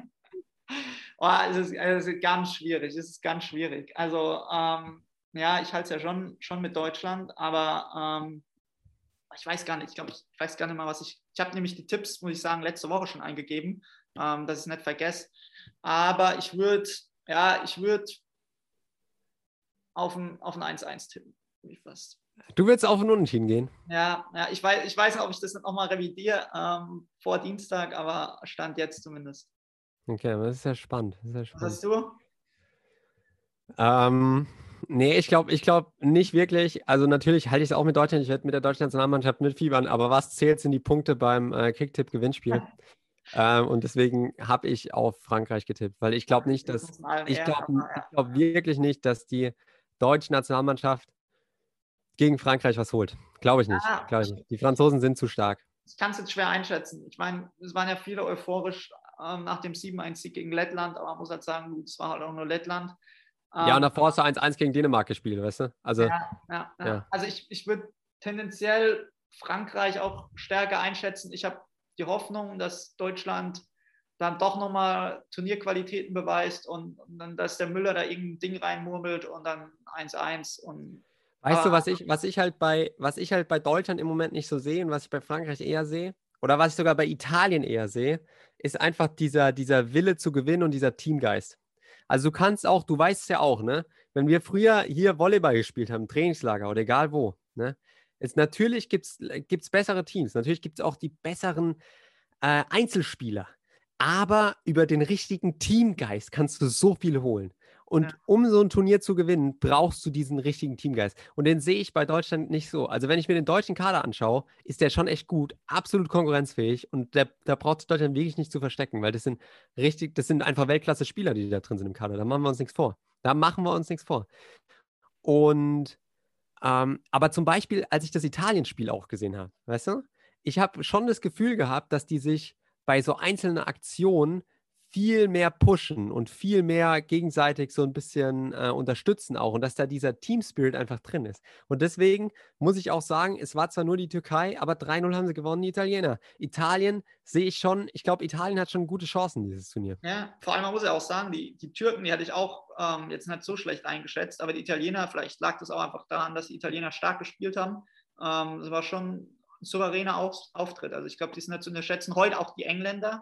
Es ist ganz schwierig. Es ist ganz schwierig. Also, ja, ich halte es ja schon mit Deutschland, aber ich weiß gar nicht. Ich weiß gar nicht mal, was ich. Ich habe nämlich die Tipps, muss ich sagen, letzte Woche schon eingegeben, dass ich es nicht vergesse. Aber ich würde auf ein 1-1 tippen. Fast. Du willst auf und Unentschieden gehen? Ja, ich weiß nicht, ob ich das nochmal revidiere vor Dienstag, aber Stand jetzt zumindest. Okay, das ist ja spannend. Das ist ja Was spannend. hast du? Nee, ich glaube nicht wirklich. Also natürlich halte ich es auch mit Deutschland. Ich werde mit der deutschen Nationalmannschaft mitfiebern, aber was zählt, sind die Punkte beim Kicktipp-Gewinnspiel. Und deswegen habe ich auf Frankreich getippt, weil ich glaube nicht, ich glaube wirklich nicht, dass die deutsche Nationalmannschaft gegen Frankreich was holt. Glaube ich nicht. Die Franzosen sind zu stark. Ich kann es jetzt schwer einschätzen. Ich meine, es waren ja viele euphorisch nach dem 7-1-Sieg gegen Lettland, aber man muss halt sagen, es war halt auch nur Lettland. Ja, und davor hast du 1-1 gegen Dänemark gespielt, weißt du? Also, ja. Also ich würde tendenziell Frankreich auch stärker einschätzen. Ich habe die Hoffnung, dass Deutschland dann doch nochmal Turnierqualitäten beweist und dann, dass der Müller da irgendein Ding reinmurmelt und dann 1-1 und weißt du, was ich halt bei Deutschland im Moment nicht so sehe und was ich bei Frankreich eher sehe, oder was ich sogar bei Italien eher sehe, ist einfach dieser Wille zu gewinnen und dieser Teamgeist. Also du weißt es ja auch, ne? Wenn wir früher hier Volleyball gespielt haben, Trainingslager oder egal wo, ne? Natürlich gibt's bessere Teams, natürlich gibt es auch die besseren Einzelspieler, aber über den richtigen Teamgeist kannst du so viel holen. Und um so ein Turnier zu gewinnen, brauchst du diesen richtigen Teamgeist. Und den sehe ich bei Deutschland nicht so. Also wenn ich mir den deutschen Kader anschaue, ist der schon echt gut, absolut konkurrenzfähig. Und da braucht Deutschland wirklich nicht zu verstecken, weil das sind einfach Weltklasse-Spieler, die da drin sind im Kader. Da machen wir uns nichts vor. Und aber zum Beispiel, als ich das Italien-Spiel auch gesehen habe, weißt du, ich habe schon das Gefühl gehabt, dass die sich bei so einzelnen Aktionen viel mehr pushen und viel mehr gegenseitig so ein bisschen unterstützen auch und dass da dieser Team-Spirit einfach drin ist. Und deswegen muss ich auch sagen, es war zwar nur die Türkei, aber 3-0 haben sie gewonnen, die Italiener. Italien sehe ich schon, ich glaube, Italien hat schon gute Chancen, dieses Turnier. Ja, vor allem, man muss ja auch sagen, die Türken, die hatte ich auch jetzt nicht so schlecht eingeschätzt, aber die Italiener, vielleicht lag das auch einfach daran, dass die Italiener stark gespielt haben. Es war schon ein souveräner Auftritt. Also ich glaube, die sind nicht zu unterschätzen. Heute auch die Engländer.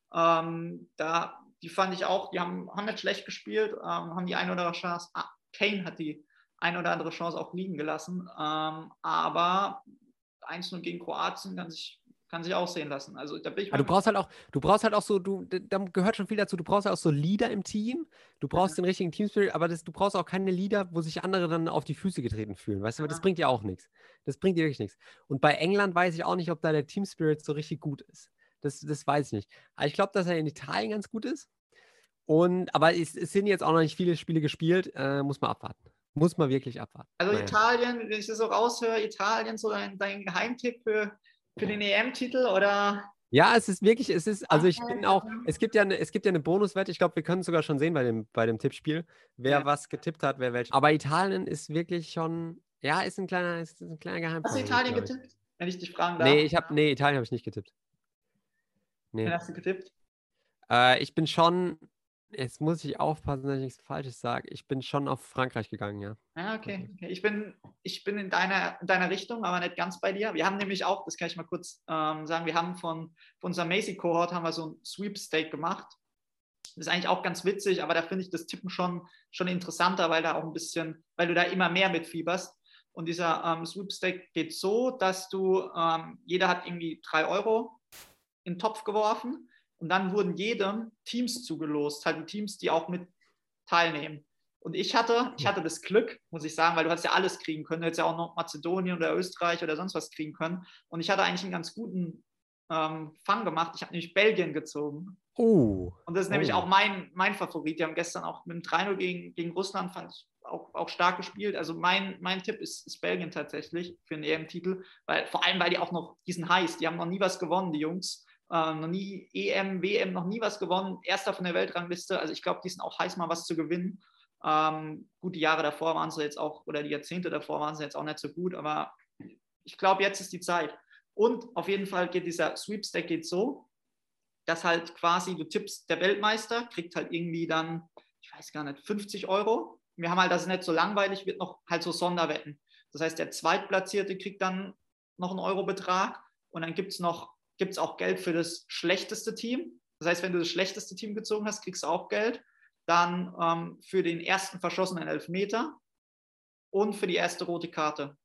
Die fand ich auch, die haben nicht schlecht gespielt, haben die eine oder andere Chance. Kane hat die eine oder andere Chance auch liegen gelassen. Aber 1-0 gegen Kroatien kann sich auch sehen lassen. Also da bin ich du brauchst halt auch so, da gehört schon viel dazu, du brauchst halt auch so Leader im Team, du brauchst den richtigen Teamspirit, aber du brauchst auch keine Leader, wo sich andere dann auf die Füße getreten fühlen, weißt du, weil das bringt ja auch nichts. Das bringt dir wirklich nichts. Und bei England weiß ich auch nicht, ob da der Teamspirit so richtig gut ist. Das weiß ich nicht. Aber ich glaube, dass er in Italien ganz gut ist. Aber es sind jetzt auch noch nicht viele Spiele gespielt, muss man abwarten. Muss man wirklich abwarten. Also Naja. Italien, wenn ich das so raushöre, Italien so dein Geheimtipp für den EM-Titel oder? Ja, es ist wirklich, also ich bin auch, es gibt ja eine Bonuswette, ich glaube, wir können es sogar schon sehen bei dem Tippspiel, wer Ja. was getippt hat, wer welche. Aber Italien ist wirklich schon, ja, ist ein kleiner Hast du Geheimfavorit, Italien glaube ich. getippt, wenn ich dich fragen darf? Nee, Italien habe ich nicht getippt. Wen Nee. hast du getippt? Ich bin schon, jetzt muss ich aufpassen, dass ich nichts Falsches sage. Ich bin schon auf Frankreich gegangen, ja. Ja, okay. Ich bin in deiner Richtung, aber nicht ganz bei dir. Wir haben nämlich auch, das kann ich mal kurz sagen, wir haben von unserer Macy-Cohort haben wir so ein Sweepstake gemacht. Das ist eigentlich auch ganz witzig, aber da finde ich das Tippen schon interessanter, weil da auch ein bisschen, weil du da immer mehr mitfieberst. Und dieser Sweepstake geht so, dass jeder hat irgendwie 3 Euro in den Topf geworfen und dann wurden jedem Teams zugelost, halt die Teams, die auch mit teilnehmen. Und ich hatte das Glück, muss ich sagen, weil du hast ja alles kriegen können. Du hättest ja auch noch Mazedonien oder Österreich oder sonst was kriegen können. Und ich hatte eigentlich einen ganz guten Fang gemacht. Ich habe nämlich Belgien gezogen. Und das ist nämlich auch mein Favorit. Die haben gestern auch mit dem 3-0 gegen Russland fand ich auch stark gespielt. Also mein Tipp ist Belgien tatsächlich für den EM-Titel. Vor allem, weil die auch noch, die sind heiß. Die haben noch nie was gewonnen, die Jungs. Noch nie EM, WM, noch nie was gewonnen. Erster von der Weltrangliste. Also ich glaube, die sind auch heiß, mal was zu gewinnen. Gut, die Jahre davor waren sie jetzt auch, oder die Jahrzehnte davor waren sie jetzt auch nicht so gut, aber ich glaube, jetzt ist die Zeit. Und auf jeden Fall geht dieser Sweepstake geht so, dass halt quasi du tippst, der Weltmeister kriegt halt irgendwie dann, ich weiß gar nicht, 50 Euro. Wir haben halt, das ist nicht so langweilig, wird noch halt so Sonderwetten. Das heißt, der Zweitplatzierte kriegt dann noch einen Eurobetrag und dann gibt es auch Geld für das schlechteste Team. Das heißt, wenn du das schlechteste Team gezogen hast, kriegst du auch Geld. Dann für den ersten verschossenen Elfmeter und für die erste rote Karte.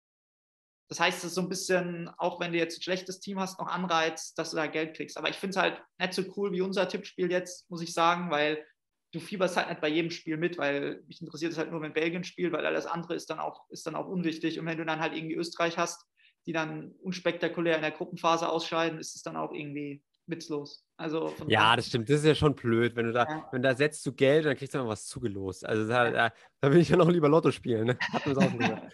Das heißt, es ist so ein bisschen, auch wenn du jetzt ein schlechtes Team hast, noch Anreiz, dass du da Geld kriegst. Aber ich finde es halt nicht so cool wie unser Tippspiel jetzt, muss ich sagen, weil du fieberst halt nicht bei jedem Spiel mit, weil mich interessiert es halt nur, wenn Belgien spielt, weil alles andere ist dann auch unwichtig. Und wenn du dann halt irgendwie Österreich hast, die dann unspektakulär in der Gruppenphase ausscheiden, ist es dann auch irgendwie witzlos. Also ja, das stimmt. Das ist ja schon blöd, wenn da setzt du Geld und dann kriegst du mal was zugelost. Also da will ich ja noch lieber Lotto spielen. Ne? Hatten wir es auch schon gesagt.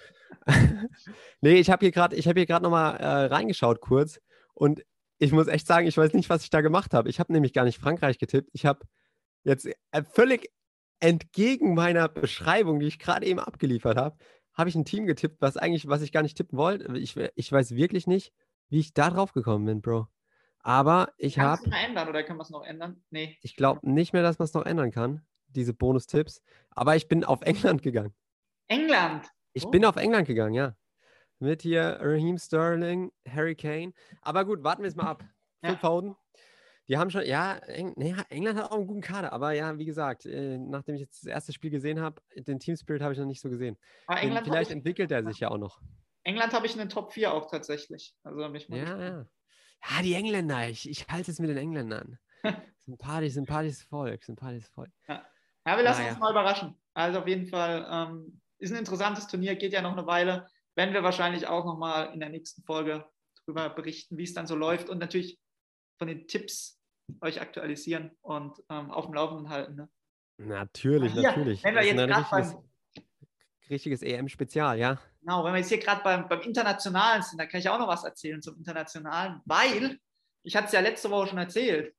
Nee, ich habe hier gerade nochmal reingeschaut kurz und ich muss echt sagen, ich weiß nicht, was ich da gemacht habe. Ich habe nämlich gar nicht Frankreich getippt. Ich habe jetzt völlig entgegen meiner Beschreibung, die ich gerade eben abgeliefert habe ich ein Team getippt, was ich gar nicht tippen wollte. Ich weiß wirklich nicht, wie ich da drauf gekommen bin, Bro. Aber ich habe. Kannst du mal ändern oder können wir es noch ändern? Nee. Ich glaube nicht mehr, dass man es noch ändern kann, diese Bonustipps. Aber ich bin auf England gegangen. England? Ich bin auf England gegangen, ja. Mit hier Raheem Sterling, Harry Kane. Aber gut, warten wir es mal ab. Phil Foden. Die haben schon, ja, England hat auch einen guten Kader. Aber ja, wie gesagt, nachdem ich jetzt das erste Spiel gesehen habe, den Team Spirit habe ich noch nicht so gesehen. Vielleicht entwickelt er sich ja auch noch. England habe ich in den Top 4 auch tatsächlich. Also mich mal ja. Ja, die Engländer. Ich halte es mit den Engländern. Sympathisches Volk. Ja, wir lassen uns mal überraschen. Also auf jeden Fall ist ein interessantes Turnier, geht ja noch eine Weile. Werden wir wahrscheinlich auch nochmal in der nächsten Folge darüber berichten, wie es dann so läuft und natürlich von den Tipps euch aktualisieren und auf dem Laufenden halten. Ne? Natürlich. Wenn wir jetzt gerade richtiges EM-Spezial, ja. Genau, wenn wir jetzt hier gerade beim Internationalen sind, da kann ich auch noch was erzählen zum Internationalen, weil, ich hatte es ja letzte Woche schon erzählt,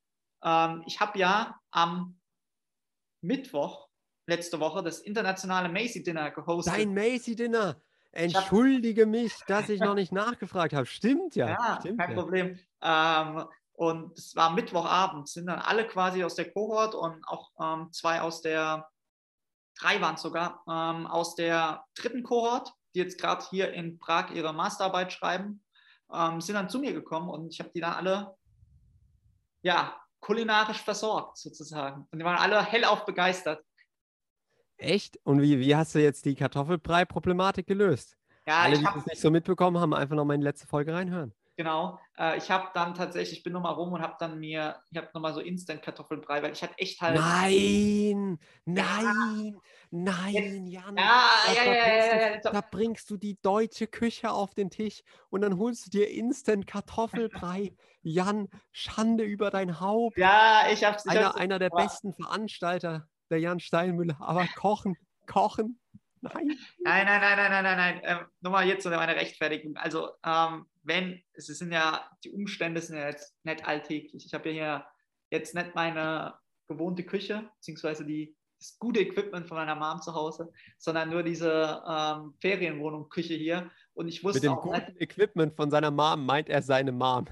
ich habe ja am Mittwoch letzte Woche das internationale Macy-Dinner gehostet. Dein Macy-Dinner! Entschuldige mich, dass ich noch nicht nachgefragt habe. Stimmt ja. Ja, stimmt kein Problem. Und es war Mittwochabend, sind dann alle quasi aus der Cohort und auch 3 waren es sogar, aus der 3. Cohort, die jetzt gerade hier in Prag ihre Masterarbeit schreiben, sind dann zu mir gekommen und ich habe die dann alle, ja, kulinarisch versorgt sozusagen. Und die waren alle hellauf begeistert. Echt? Und wie hast du jetzt die Kartoffelbrei-Problematik gelöst? Ja, alle, die das nicht so mitbekommen haben, einfach noch mal in die letzte Folge reinhören. Genau. Ich habe dann tatsächlich, ich bin nochmal rum und habe dann ich habe nochmal so Instant-Kartoffelbrei, weil ich hatte echt halt. Nein, Jan. Da bringst du die deutsche Küche auf den Tisch und dann holst du dir Instant-Kartoffelbrei. Jan, Schande über dein Haupt. Ja, ich hab's. Einer der besten Veranstalter, der Jan Steinmüller. Aber kochen. Nein. Nein. Nur mal jetzt meine Rechtfertigung. Also, die Umstände sind ja jetzt nicht alltäglich. Ich habe ja hier jetzt nicht meine gewohnte Küche, beziehungsweise das gute Equipment von meiner Mom zu Hause, sondern nur diese Ferienwohnung-Küche hier. Und ich Mit wusste dem auch nicht, guten Equipment von seiner Mom meint er seine Mom.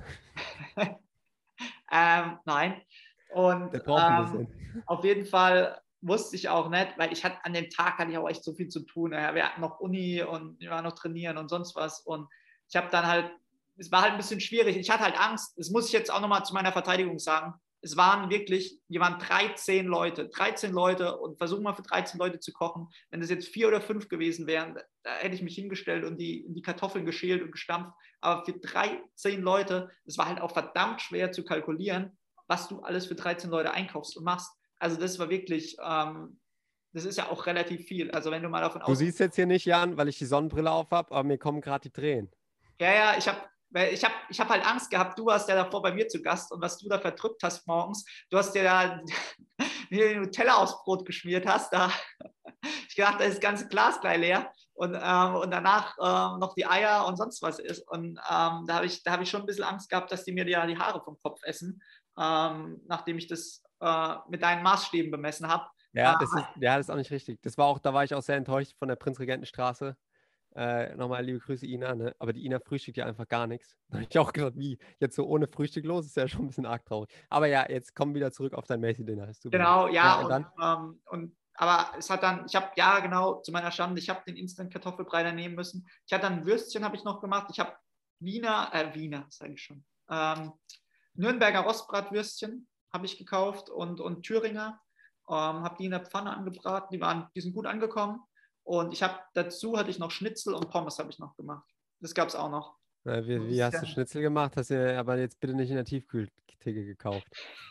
nein. Und Der braucht ein bisschen. auf jeden Fall wusste ich auch nicht, weil an dem Tag hatte ich auch echt so viel zu tun. Ja, wir hatten noch Uni und wir waren noch trainieren und sonst was. Und ich habe dann halt, es war halt ein bisschen schwierig. Ich hatte halt Angst, das muss ich jetzt auch nochmal zu meiner Verteidigung sagen. Wir waren 13 Leute und versuchen mal für 13 Leute zu kochen. Wenn das jetzt 4 oder 5 gewesen wären, da hätte ich mich hingestellt und die Kartoffeln geschält und gestampft. Aber für 13 Leute, das war halt auch verdammt schwer zu kalkulieren, was du alles für 13 Leute einkaufst und machst. Also das war wirklich, das ist ja auch relativ viel. Also wenn du mal davon Du aus... siehst jetzt hier nicht, Jan, weil ich die Sonnenbrille auf habe, aber mir kommen gerade die Tränen. Ja, ich hab halt Angst gehabt, du warst ja davor bei mir zu Gast und was du da verdrückt hast morgens, du hast dir da Nutella aufs Brot geschmiert hast, da ich gedacht, da ist das ganze Glas gleich leer und danach noch die Eier und sonst was ist. Und da hab ich schon ein bisschen Angst gehabt, dass die mir die Haare vom Kopf essen, nachdem ich das mit deinen Maßstäben bemessen habe. Ja, das ist auch nicht richtig. Da war ich auch sehr enttäuscht von der Prinzregentenstraße. Nochmal liebe Grüße, Ina, ne? Aber die Ina frühstückt ja einfach gar nichts. Da habe ich auch gedacht, wie? Jetzt so ohne Frühstück los, ist ja schon ein bisschen arg traurig. Aber ja, jetzt komm wieder zurück auf dein Macy-Dinner. Es tut mir leid. Genau, Ja, ja, und dann? aber es hat dann, ich habe, ja genau, zu meiner Schande, ich habe den Instant-Kartoffelbrei dann nehmen müssen. Ich hatte dann ein Würstchen, habe ich noch gemacht. Ich habe Wiener, sage ich schon, Nürnberger Rostbratwürstchen habe ich gekauft und Thüringer. Habe die in der Pfanne angebraten, die sind gut angekommen. Und hatte ich noch Schnitzel und Pommes habe ich noch gemacht. Das gab es auch noch. Wie hast du Schnitzel gemacht? Hast du aber jetzt bitte nicht in der Tiefkühltheke gekauft.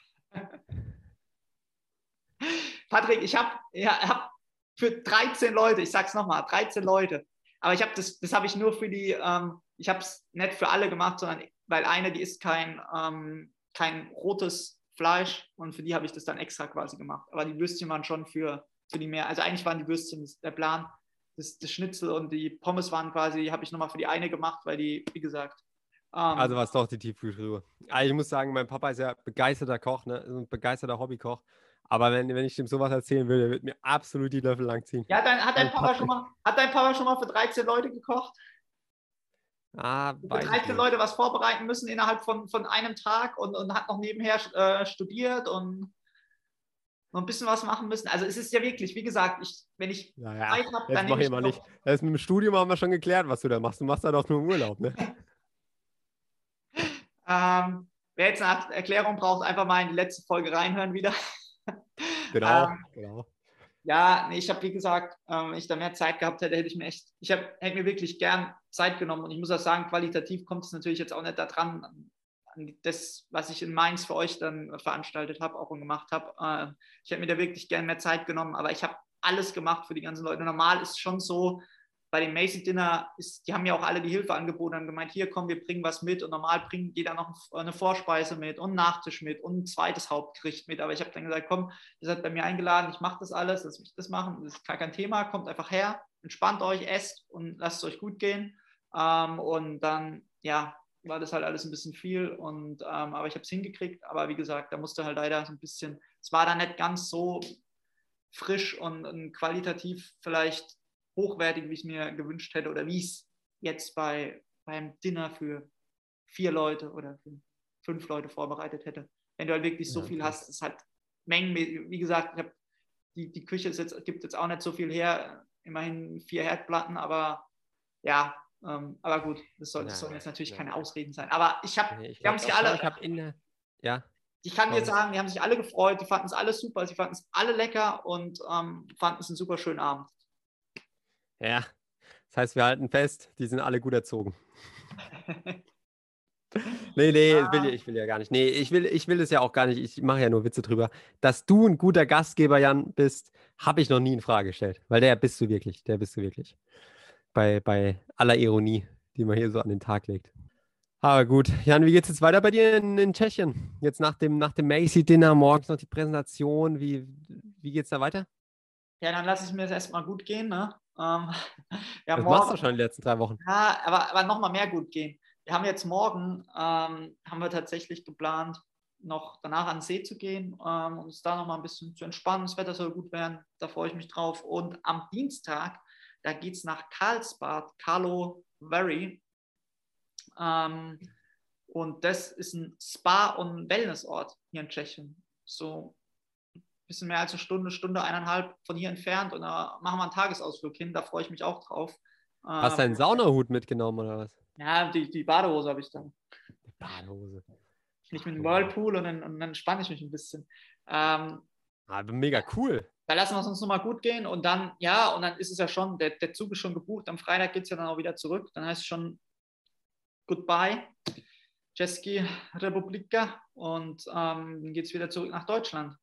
Patrick, ich hab für 13 Leute, ich sag's nochmal, 13 Leute, aber das habe ich nur für ich habe es nicht für alle gemacht, sondern weil die isst kein rotes Fleisch und für die habe ich das dann extra quasi gemacht. Aber die Würstchen waren schon für die mehr, also eigentlich waren die Würstchen der Plan. Das Schnitzel und die Pommes waren quasi, habe ich nochmal für die eine gemacht, weil die, wie gesagt, Also war es doch die Tiefkühltruhe. Also ich muss sagen, mein Papa ist ja begeisterter Koch, ne? Ein begeisterter Hobbykoch. Aber wenn ich ihm sowas erzählen will, der wird mir absolut die Löffel langziehen. ja, hat dein Also Papa schon mal für 13 Leute gekocht? Für weiß ich 13 nicht. Leute was vorbereiten müssen innerhalb von einem Tag und hat noch nebenher studiert und noch ein bisschen was machen müssen. Also es ist ja wirklich, wie gesagt, wenn ich Naja, Zeit habe, jetzt dann mach nehme ich ich mal mir nicht. noch. Das mit dem Studium haben wir schon geklärt, was du da machst. Du machst da doch nur im Urlaub, ne? Wer jetzt eine Erklärung braucht, einfach mal in die letzte Folge reinhören wieder. Genau, genau. Ja, nee, ich habe, wie gesagt, wenn ich da mehr Zeit gehabt hätte, hätte mir wirklich gern Zeit genommen. Und ich muss auch sagen, qualitativ kommt es natürlich jetzt auch nicht daran, an das, was ich in Mainz für euch dann veranstaltet habe, auch und gemacht habe. Ich hätte mir da wirklich gern mehr Zeit genommen, aber ich habe alles gemacht für die ganzen Leute. Normal ist es schon so, bei dem Macy Dinner, die haben ja auch alle die Hilfe angeboten, haben gemeint, hier komm, wir bringen was mit und normal bringt jeder noch eine Vorspeise mit und einen Nachtisch mit und ein zweites Hauptgericht mit, aber ich habe dann gesagt, komm, ihr seid bei mir eingeladen, ich mache das alles, lass mich das machen, das ist gar kein Thema, kommt einfach her, entspannt euch, esst und lasst es euch gut gehen und dann, ja, war das halt alles ein bisschen viel aber ich habe es hingekriegt, aber wie gesagt, da musste halt leider so ein bisschen, es war dann nicht ganz so frisch und qualitativ vielleicht hochwertig, wie ich es mir gewünscht hätte oder wie ich es jetzt beim Dinner für 4 Leute oder für 5 Leute vorbereitet hätte. Wenn du halt wirklich so viel hast, ist halt Mengen, wie gesagt, die Küche gibt jetzt auch nicht so viel her, immerhin 4 Herdplatten, aber ja, aber gut, das sollen jetzt natürlich keine Ausreden sein. Aber die haben sich alle, ja. ich kann dir sagen, die haben sich alle gefreut, die fanden es alle super, sie fanden es alle lecker und fanden es einen super schönen Abend. Ja, das heißt, wir halten fest, die sind alle gut erzogen. Nee, ich will ja gar nicht. Nee, ich will das ja auch gar nicht. Ich mache ja nur Witze drüber. Dass du ein guter Gastgeber, Jan, bist, habe ich noch nie in Frage gestellt. Weil der bist du wirklich. Bei aller Ironie, die man hier so an den Tag legt. Aber gut. Jan, wie geht's jetzt weiter bei dir in Tschechien? Jetzt nach dem Macy-Dinner, morgens noch die Präsentation. Wie geht's da weiter? Ja, dann lasse ich mir das erstmal gut gehen. Ne? Ja, Das machst du morgen, schon die letzten 3 Wochen. ja, aber nochmal mehr gut gehen. Wir haben jetzt morgen, haben wir tatsächlich geplant, noch danach an den See zu gehen, um uns da nochmal ein bisschen zu entspannen. Das Wetter soll gut werden, da freue ich mich drauf. Und am Dienstag, da geht es nach Karlsbad, Karlovy Vary. Und das ist ein Spa- und Wellnessort hier in Tschechien. So ein bisschen mehr als eine Stunde, Stunde, 1,5 von hier entfernt. Und da machen wir einen Tagesausflug hin, da freue ich mich auch drauf. Hast du einen Saunahut mitgenommen oder was? Ja, die Badehose habe ich dann. Badehose. Nicht mit dem Whirlpool und dann spanne ich mich ein bisschen. Mega cool. Da lassen wir es uns nochmal gut gehen und dann, ja, und dann ist es ja schon, der Zug ist schon gebucht. Am Freitag geht es ja dann auch wieder zurück. Dann heißt es schon Goodbye, Česká republika und dann geht es wieder zurück nach Deutschland.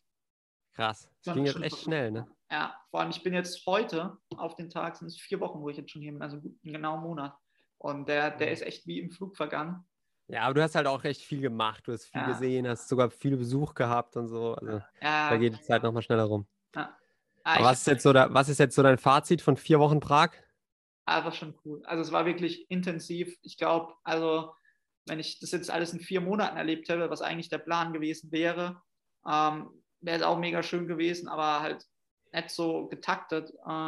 Krass. Das ging jetzt echt schnell, ne? Ja, vor allem ich bin jetzt heute auf den Tag, sind es 4 Wochen, wo ich jetzt schon hier bin, also einen genauen Monat. Und der ist echt wie im Flug vergangen. Ja, aber du hast halt auch recht viel gemacht. Du hast viel gesehen, hast sogar viel Besuch gehabt und so. Also da geht die Zeit nochmal schneller rum. Ja. Aber was ist jetzt so dein Fazit von 4 Wochen Prag? Einfach schon cool. Also es war wirklich intensiv. Ich glaube, also wenn ich das jetzt alles in 4 Monaten erlebt hätte, was eigentlich der Plan gewesen wäre, wäre es auch mega schön gewesen, aber halt nicht so getaktet.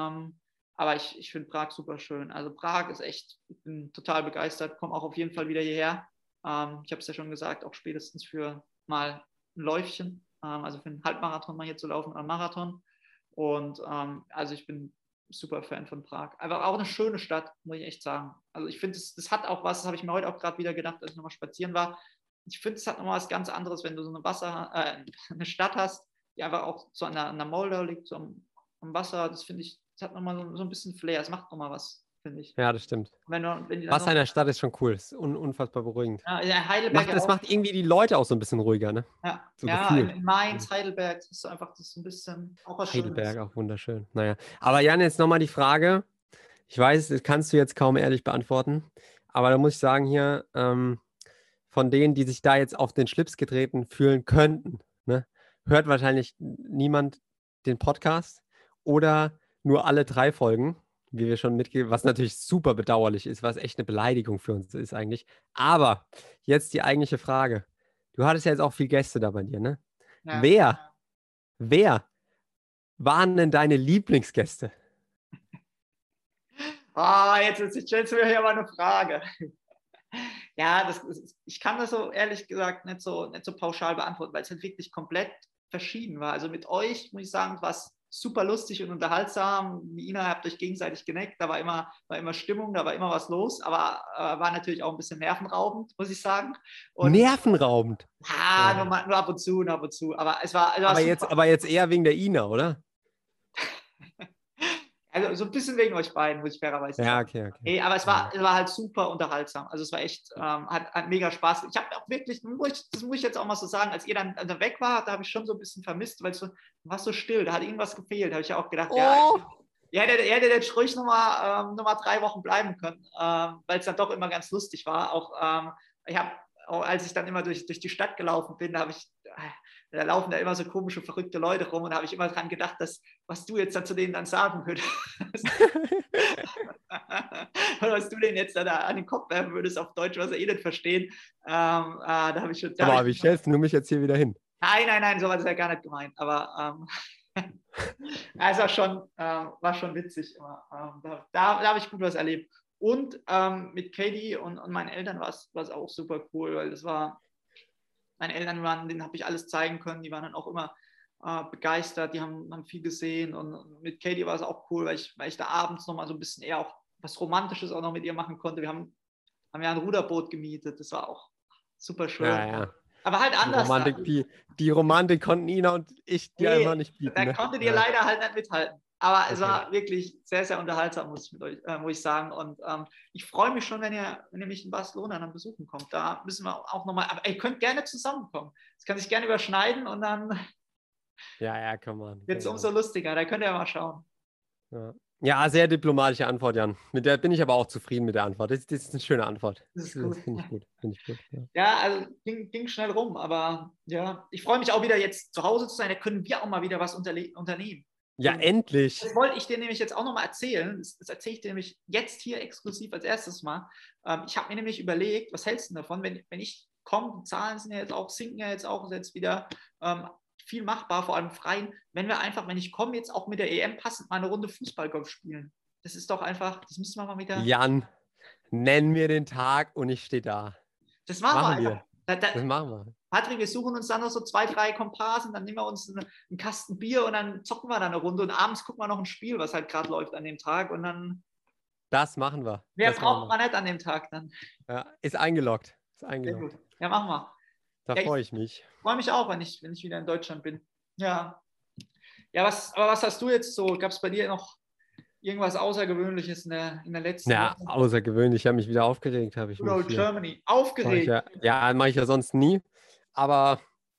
Aber ich finde Prag super schön. Also Prag ist echt, ich bin total begeistert, komme auch auf jeden Fall wieder hierher. Ich habe es ja schon gesagt, auch spätestens für mal ein Läufchen, also für einen Halbmarathon mal hier zu laufen oder einen Marathon. Und also ich bin super Fan von Prag. Einfach auch eine schöne Stadt, muss ich echt sagen. Also ich finde, das hat auch was, das habe ich mir heute auch gerade wieder gedacht, als ich nochmal spazieren war. Ich finde, es hat nochmal was ganz anderes, wenn du so eine Stadt hast, die einfach auch so an der Moldau liegt, so am Wasser. Das finde ich, das hat nochmal so ein bisschen Flair. Es macht nochmal was, finde ich. Ja, das stimmt. Wenn die dann Wasser noch, in der Stadt ist schon cool. Ist unfassbar beruhigend. ja, Heidelberg Das auch. macht irgendwie die Leute auch so ein bisschen ruhiger, ne? Ja, So ja, gefühlt. in Mainz, Heidelberg, das ist einfach das ist ein bisschen auch was Heidelberg, Schönes. auch wunderschön. Naja. Aber Jan, jetzt nochmal die Frage. Ich weiß, das kannst du jetzt kaum ehrlich beantworten. Aber da muss ich sagen hier, von denen, die sich da jetzt auf den Schlips getreten fühlen könnten, ne, hört wahrscheinlich niemand den Podcast oder nur alle 3 Folgen, wie wir schon mitgeben, was natürlich super bedauerlich ist, was echt eine Beleidigung für uns ist eigentlich. Aber jetzt die eigentliche Frage. Du hattest ja jetzt auch viele Gäste da bei dir, ne? Ja. Wer waren denn deine Lieblingsgäste? Jetzt stellst du mir hier mal eine Frage. Ja, ich kann das so ehrlich gesagt nicht so pauschal beantworten, weil es halt wirklich komplett verschieden war. Also mit euch, muss ich sagen, war es super lustig und unterhaltsam. Ina, habt euch gegenseitig geneckt, da war immer Stimmung, da war immer was los, aber war natürlich auch ein bisschen nervenraubend, muss ich sagen. Und Nervenraubend. nur ab und zu, nur ab und zu. Aber es war super. Aber jetzt eher wegen der Ina, oder? Also so ein bisschen wegen euch beiden, muss ich fairerweise Ja, sagen. okay. Aber es war halt super unterhaltsam. Also es war echt, hat mega Spaß. Ich habe auch wirklich, das muss ich jetzt auch mal so sagen, als ihr dann weg wart, da habe ich schon so ein bisschen vermisst, weil du warst so still, da hat irgendwas gefehlt. Da habe ich ja auch gedacht, Oh. ihr hättet jetzt ruhig nochmal 3 Wochen bleiben können, weil es dann doch immer ganz lustig war. Auch als ich dann immer durch die Stadt gelaufen bin, da laufen da immer so komische, verrückte Leute rum und da habe ich immer dran gedacht, was du jetzt dann zu denen dann sagen würdest. Oder was du denen jetzt da an den Kopf werfen würdest auf Deutsch, was sie eh nicht verstehen. Da habe ich schon. Aber wie stellst du mich jetzt hier wieder hin? Nein, so war das ja gar nicht gemeint. Aber es war schon witzig. Da habe ich gut was erlebt. Und mit Katie und meinen Eltern war es auch super cool, weil meine Eltern denen habe ich alles zeigen können, die waren dann auch immer begeistert, die haben viel gesehen und mit Katie war es auch cool, weil ich da abends nochmal so ein bisschen eher auch was Romantisches auch noch mit ihr machen konnte. Wir haben ja ein Ruderboot gemietet, das war auch super schön. Ja. Aber halt anders. Die Romantik konnten Ina und ich dir einfach nicht bieten. Da konntet ihr leider halt nicht mithalten. Aber es war wirklich sehr, sehr unterhaltsam, muss ich sagen. Und ich freue mich schon, wenn ihr mich in Barcelona dann besuchen kommt. Da müssen wir auch nochmal, aber ihr könnt gerne zusammenkommen. Das kann sich gerne überschneiden und dann komm mal. wird es umso lustiger. Da könnt ihr mal schauen. Ja, sehr diplomatische Antwort, Jan. Mit der bin ich aber auch zufrieden mit der Antwort. Das ist eine schöne Antwort. Das ist gut. Finde ich gut. Ja, also ging schnell rum, aber ja, ich freue mich auch wieder jetzt zu Hause zu sein. Da können wir auch mal wieder was unternehmen. Ja, endlich. Das wollte ich dir nämlich jetzt auch nochmal erzählen. Das erzähle ich dir nämlich jetzt hier exklusiv als erstes Mal. Ich habe mir nämlich überlegt, was hältst du davon, wenn ich komme, die Zahlen sind ja jetzt auch, sinken ja jetzt auch, ist jetzt wieder viel machbar, vor allem freien, wenn wir einfach, wenn ich komme, jetzt auch mit der EM passend mal eine Runde Fußballgolf spielen. Das ist doch einfach, das müssen wir mal wieder. Jan, nenn mir den Tag und ich stehe da. Das machen wir Machen einfach. wir. Das machen wir. Patrick, wir suchen uns dann noch so 2, 3 Komparsen, dann nehmen wir uns einen Kasten Bier und dann zocken wir dann eine Runde und abends gucken wir noch ein Spiel, was halt gerade läuft an dem Tag und dann. Das machen wir. Mehr Das machen braucht wir. man nicht an dem Tag dann. Ja, ist eingeloggt. Ist Sehr eingeloggt. gut. Ja, machen wir. Da Ja, freue ich ich mich. freue mich auch, wenn ich wieder in Deutschland bin. Ja. Ja, aber was hast du jetzt so? Gab es bei dir noch irgendwas Außergewöhnliches in der letzten Ja, Woche? außergewöhnlich. Ich habe mich wieder aufgeregt, habe ich Good mich old hier. Germany. Mache ich Aufgeregt. mache ich ja sonst nie. Aber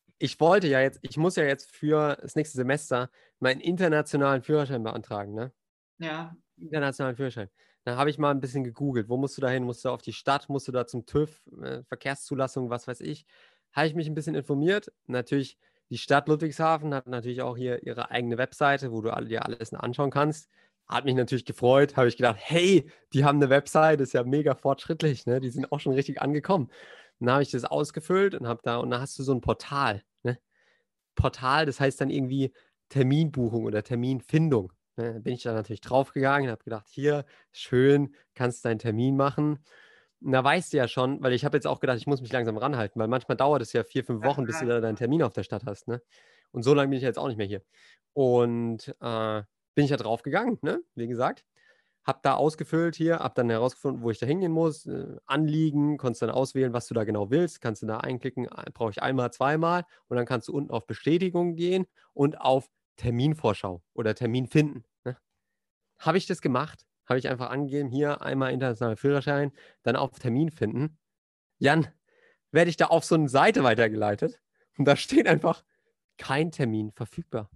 ich muss ja jetzt für das nächste Semester meinen internationalen Führerschein beantragen, ne? Ja. Internationalen Führerschein. Da habe ich mal ein bisschen gegoogelt. Wo musst du da hin? Musst du auf die Stadt? Musst du da zum TÜV? Verkehrszulassung, was weiß ich. Habe ich mich ein bisschen informiert. Natürlich, die Stadt Ludwigshafen hat natürlich auch hier ihre eigene Webseite, wo du dir alles anschauen kannst. Hat mich natürlich gefreut. Habe ich gedacht, hey, die haben eine Webseite, ist ja mega fortschrittlich. Ne? Die sind auch schon richtig angekommen. Dann habe ich das ausgefüllt und da hast du so ein Portal. Ne? Portal, das heißt dann irgendwie Terminbuchung oder Terminfindung. Ne? Bin ich da natürlich draufgegangen, habe gedacht, hier, schön, kannst deinen Termin machen. Und da weißt du ja schon, weil ich habe jetzt auch gedacht, ich muss mich langsam ranhalten, weil manchmal dauert es ja 4, 5 Wochen, bis du da deinen Termin auf der Stadt hast. Ne? Und so lange bin ich jetzt auch nicht mehr hier. Und bin ich da draufgegangen, ne? Wie gesagt. Habe da ausgefüllt hier, habe dann herausgefunden, wo ich da hingehen muss, Anliegen, konntest dann auswählen, was du da genau willst, kannst du da einklicken, brauche ich einmal, zweimal und dann kannst du unten auf Bestätigung gehen und auf Terminvorschau oder Termin finden. Ne? Habe ich das gemacht, habe ich einfach angegeben, hier einmal internationaler Führerschein, dann auf Termin finden. Jan, werde ich da auf so eine Seite weitergeleitet und da steht einfach kein Termin verfügbar.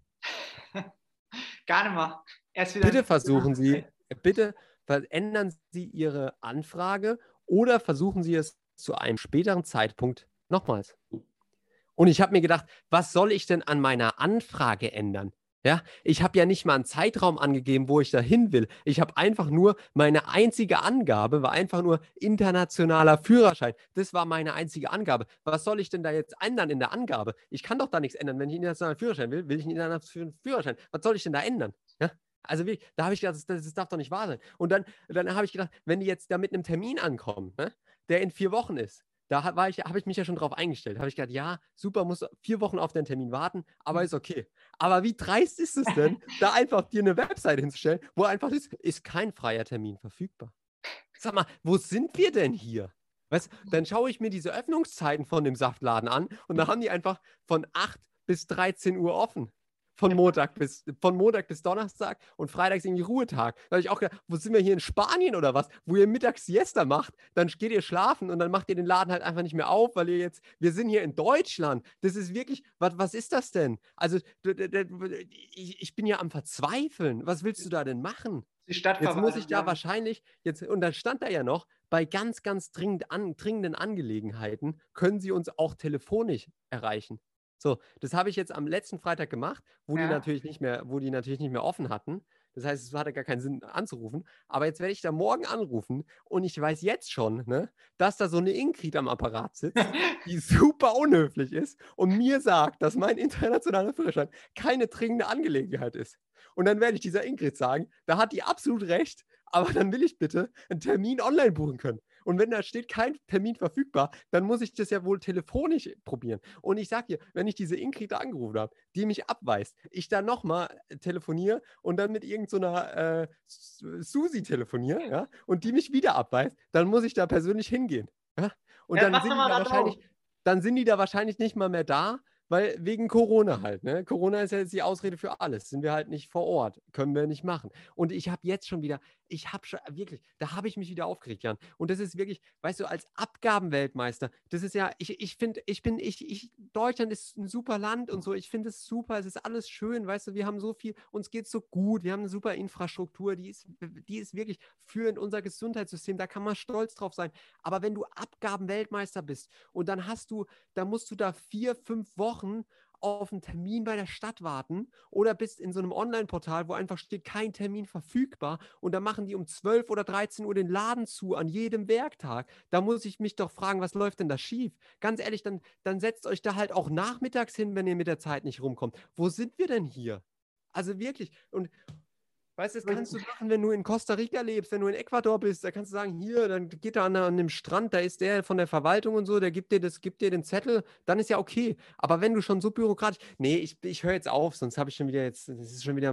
Gar nicht mal. Erst wieder Bitte versuchen Sie, bitte verändern Sie Ihre Anfrage oder versuchen Sie es zu einem späteren Zeitpunkt nochmals. Und ich habe mir gedacht, was soll ich denn an meiner Anfrage ändern? Ja, ich habe ja nicht mal einen Zeitraum angegeben, wo ich da hin will. Ich habe einfach nur, meine einzige Angabe war einfach nur internationaler Führerschein. Das war meine einzige Angabe. Was soll ich denn da jetzt ändern in der Angabe? Ich kann doch da nichts ändern. Wenn ich einen internationalen Führerschein will, will ich einen internationalen Führerschein. Was soll ich denn da ändern? Ja? Also wirklich, da habe ich gedacht, das darf doch nicht wahr sein. Und dann habe ich gedacht, wenn die jetzt da mit einem Termin ankommen, ne, der in 4 Wochen ist, habe ich mich ja schon drauf eingestellt. Habe ich gedacht, ja, super, muss 4 Wochen auf den Termin warten, aber ist okay. Aber wie dreist ist es denn, da einfach dir eine Webseite hinzustellen, wo einfach ist kein freier Termin verfügbar? Sag mal, wo sind wir denn hier? Weißt, dann schaue ich mir diese Öffnungszeiten von dem Saftladen an und da haben die einfach von 8 bis 13 Uhr offen. Von Montag bis Donnerstag und Freitag ist irgendwie Ruhetag. Da habe ich auch gedacht, wo sind wir hier in Spanien oder was? Wo ihr mittags Siesta macht, dann geht ihr schlafen und dann macht ihr den Laden halt einfach nicht mehr auf, weil wir sind hier in Deutschland. Das ist wirklich, was ist das denn? Also, ich bin ja am Verzweifeln. Was willst du da denn machen? die Jetzt muss Stadtverwaltung. ich da wahrscheinlich, und dann stand da ja noch, bei ganz, ganz dringenden Angelegenheiten können Sie uns auch telefonisch erreichen. So, das habe ich jetzt am letzten Freitag gemacht, wo die Ja. natürlich nicht mehr offen hatten. Das heißt, es hatte gar keinen Sinn anzurufen. Aber jetzt werde ich da morgen anrufen und ich weiß jetzt schon, ne, dass da so eine Ingrid am Apparat sitzt, die super unhöflich ist und mir sagt, dass mein internationaler Führerschein keine dringende Angelegenheit ist. Und dann werde ich dieser Ingrid sagen, da hat die absolut recht, aber dann will ich bitte einen Termin online buchen können. Und wenn da steht, kein Termin verfügbar, dann muss ich das ja wohl telefonisch probieren. Und ich sage dir, wenn ich diese Ingrid da angerufen habe, die mich abweist, ich dann nochmal telefoniere und dann mit irgendeiner Susi telefoniere, ja, und die mich wieder abweist, dann muss ich da persönlich hingehen. Ja? Und Ja, dann mach sind doch die mal da da drauf. wahrscheinlich nicht mal mehr da, weil wegen Corona halt, ne? Corona ist ja jetzt die Ausrede für alles. Sind wir halt nicht vor Ort. Können wir nicht machen. Und ich habe jetzt schon wieder, wirklich, da habe ich mich wieder aufgeregt, Jan. Und das ist wirklich, weißt du, als Abgabenweltmeister, das ist ja, ich finde, Deutschland ist ein super Land und so. Ich finde es super, es ist alles schön, weißt du, wir haben so viel, uns geht es so gut, wir haben eine super Infrastruktur, die ist wirklich führend, unser Gesundheitssystem, da kann man stolz drauf sein. Aber wenn du Abgabenweltmeister bist und dann musst du da 4, 5 Wochen auf einen Termin bei der Stadt warten oder bist in so einem Online-Portal, wo einfach steht, kein Termin verfügbar und da machen die um 12 oder 13 Uhr den Laden zu an jedem Werktag. Da muss ich mich doch fragen, was läuft denn da schief? Ganz ehrlich, dann setzt euch da halt auch nachmittags hin, wenn ihr mit der Zeit nicht rumkommt. Wo sind wir denn hier? Also wirklich. Und weißt du, das kannst du machen, wenn du in Costa Rica lebst, wenn du in Ecuador bist, da kannst du sagen, hier, dann geht er an dem Strand, da ist der von der Verwaltung und so, der gibt dir den Zettel, dann ist ja okay. Aber wenn du schon so bürokratisch, nee, ich höre jetzt auf, sonst habe ich schon wieder jetzt, das ist schon wieder,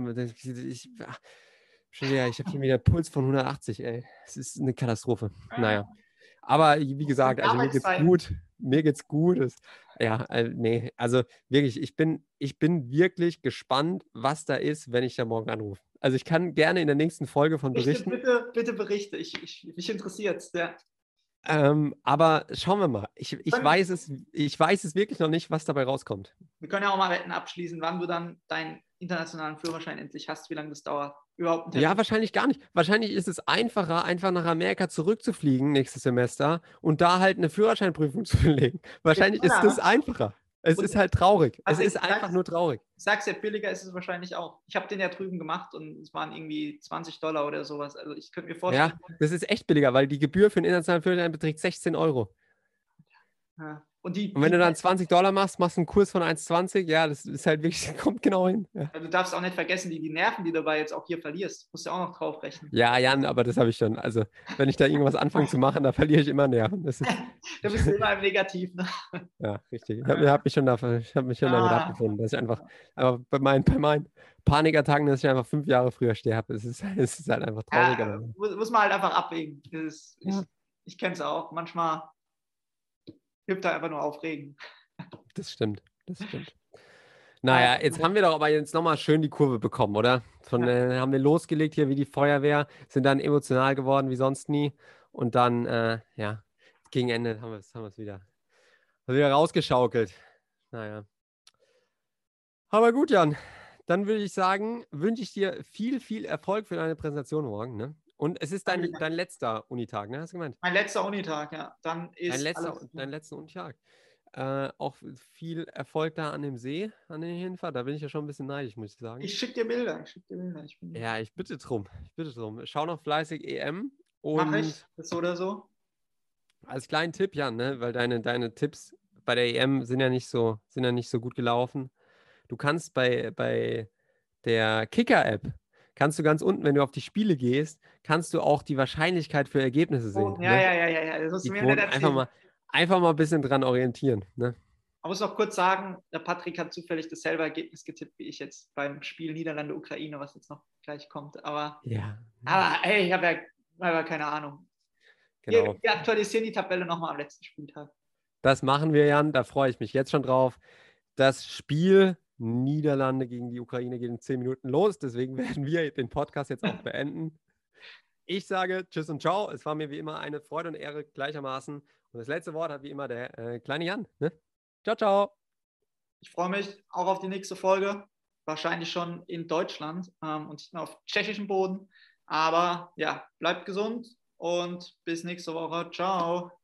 ich habe schon wieder Puls von 180, ey. Es ist eine Katastrophe. Naja. Aber wie gesagt, also mir geht's gut. Mir geht's gut. Ja, nee, also wirklich, ich bin wirklich gespannt, was da ist, wenn ich da morgen anrufe. Also ich kann gerne in der nächsten Folge von berichten. Bitte berichte, mich interessiert es. Ja. Aber schauen wir mal. Ich weiß es wirklich noch nicht, was dabei rauskommt. Wir können ja auch mal Wetten abschließen, wann du dann deinen internationalen Führerschein endlich hast, wie lange das dauert. Überhaupt Ja, wahrscheinlich gar nicht. Wahrscheinlich ist es einfacher, einfach nach Amerika zurückzufliegen nächstes Semester und da halt eine Führerscheinprüfung zu belegen. Wahrscheinlich ist das einfacher. Es ist halt traurig. Es ist einfach nur traurig. Ich sag's ja, billiger ist es wahrscheinlich auch. Ich habe den ja drüben gemacht und es waren irgendwie $20 oder sowas. Also ich könnte mir vorstellen. Ja, das ist echt billiger, weil die Gebühr für einen internationalen Führerschein beträgt 16 Euro. Ja. Und wenn du dann $20 machst du einen Kurs von 1,20, ja, das ist halt wirklich, kommt genau hin. Ja. Du darfst auch nicht vergessen, die Nerven, die du dabei jetzt auch hier verlierst, musst du auch noch drauf rechnen. Ja, Jan, aber das habe ich schon. Also, wenn ich da irgendwas anfange zu machen, da verliere ich immer Nerven. Das ist, da bist du immer im Negativ, ne? Ja, richtig. Ich habe mich schon damit abgefunden, dass ich einfach bei meinen Panikattacken, dass ich einfach 5 Jahre früher sterbe. Es ist halt einfach traurig. Ja, muss man halt einfach abwägen. Ich kenne es auch. Manchmal hilft da einfach nur aufregen. Das stimmt. Naja, jetzt haben wir doch aber jetzt nochmal schön die Kurve bekommen, oder? Haben wir losgelegt hier wie die Feuerwehr, sind dann emotional geworden wie sonst nie. Und dann, gegen Ende haben wir es wieder rausgeschaukelt. Naja. Aber gut, Jan. Dann würde ich sagen, wünsche ich dir viel, viel Erfolg für deine Präsentation morgen. Ne? Und es ist dein letzter Unitag, ne? Hast du gemeint? Mein letzter Unitag, ja. Dann ist dein letzter Unitag. Auch viel Erfolg da an dem See, an der Hinfahrt. Da bin ich ja schon ein bisschen neidisch, muss ich sagen. Ich schicke dir Bilder. Ja, ich bitte drum. Schau noch fleißig EM. Mach ich, das so oder so. Als kleinen Tipp, Jan, ne? Weil deine Tipps bei der EM sind ja nicht so gut gelaufen. Du kannst bei der Kicker-App, kannst du ganz unten, wenn du auf die Spiele gehst, kannst du auch die Wahrscheinlichkeit für Ergebnisse sehen. Oh, ja. Das musst du mir nicht erzählen. Einfach mal ein bisschen dran orientieren. Ne? Ich muss noch kurz sagen, der Patrick hat zufällig dasselbe Ergebnis getippt wie ich jetzt beim Spiel Niederlande-Ukraine, was jetzt noch gleich kommt. Aber hey, ich habe ja keine Ahnung. Genau. Wir aktualisieren die Tabelle nochmal am letzten Spieltag. Das machen wir, Jan. Da freue ich mich jetzt schon drauf. Das Spiel Niederlande gegen die Ukraine geht in 10 Minuten los. Deswegen werden wir den Podcast jetzt auch beenden. Ich sage Tschüss und Ciao. Es war mir wie immer eine Freude und Ehre gleichermaßen. Und das letzte Wort hat wie immer der kleine Jan. Ne? Ciao, ciao. Ich freue mich auch auf die nächste Folge. Wahrscheinlich schon in Deutschland und nicht mehr auf tschechischem Boden. Aber ja, bleibt gesund und bis nächste Woche. Ciao.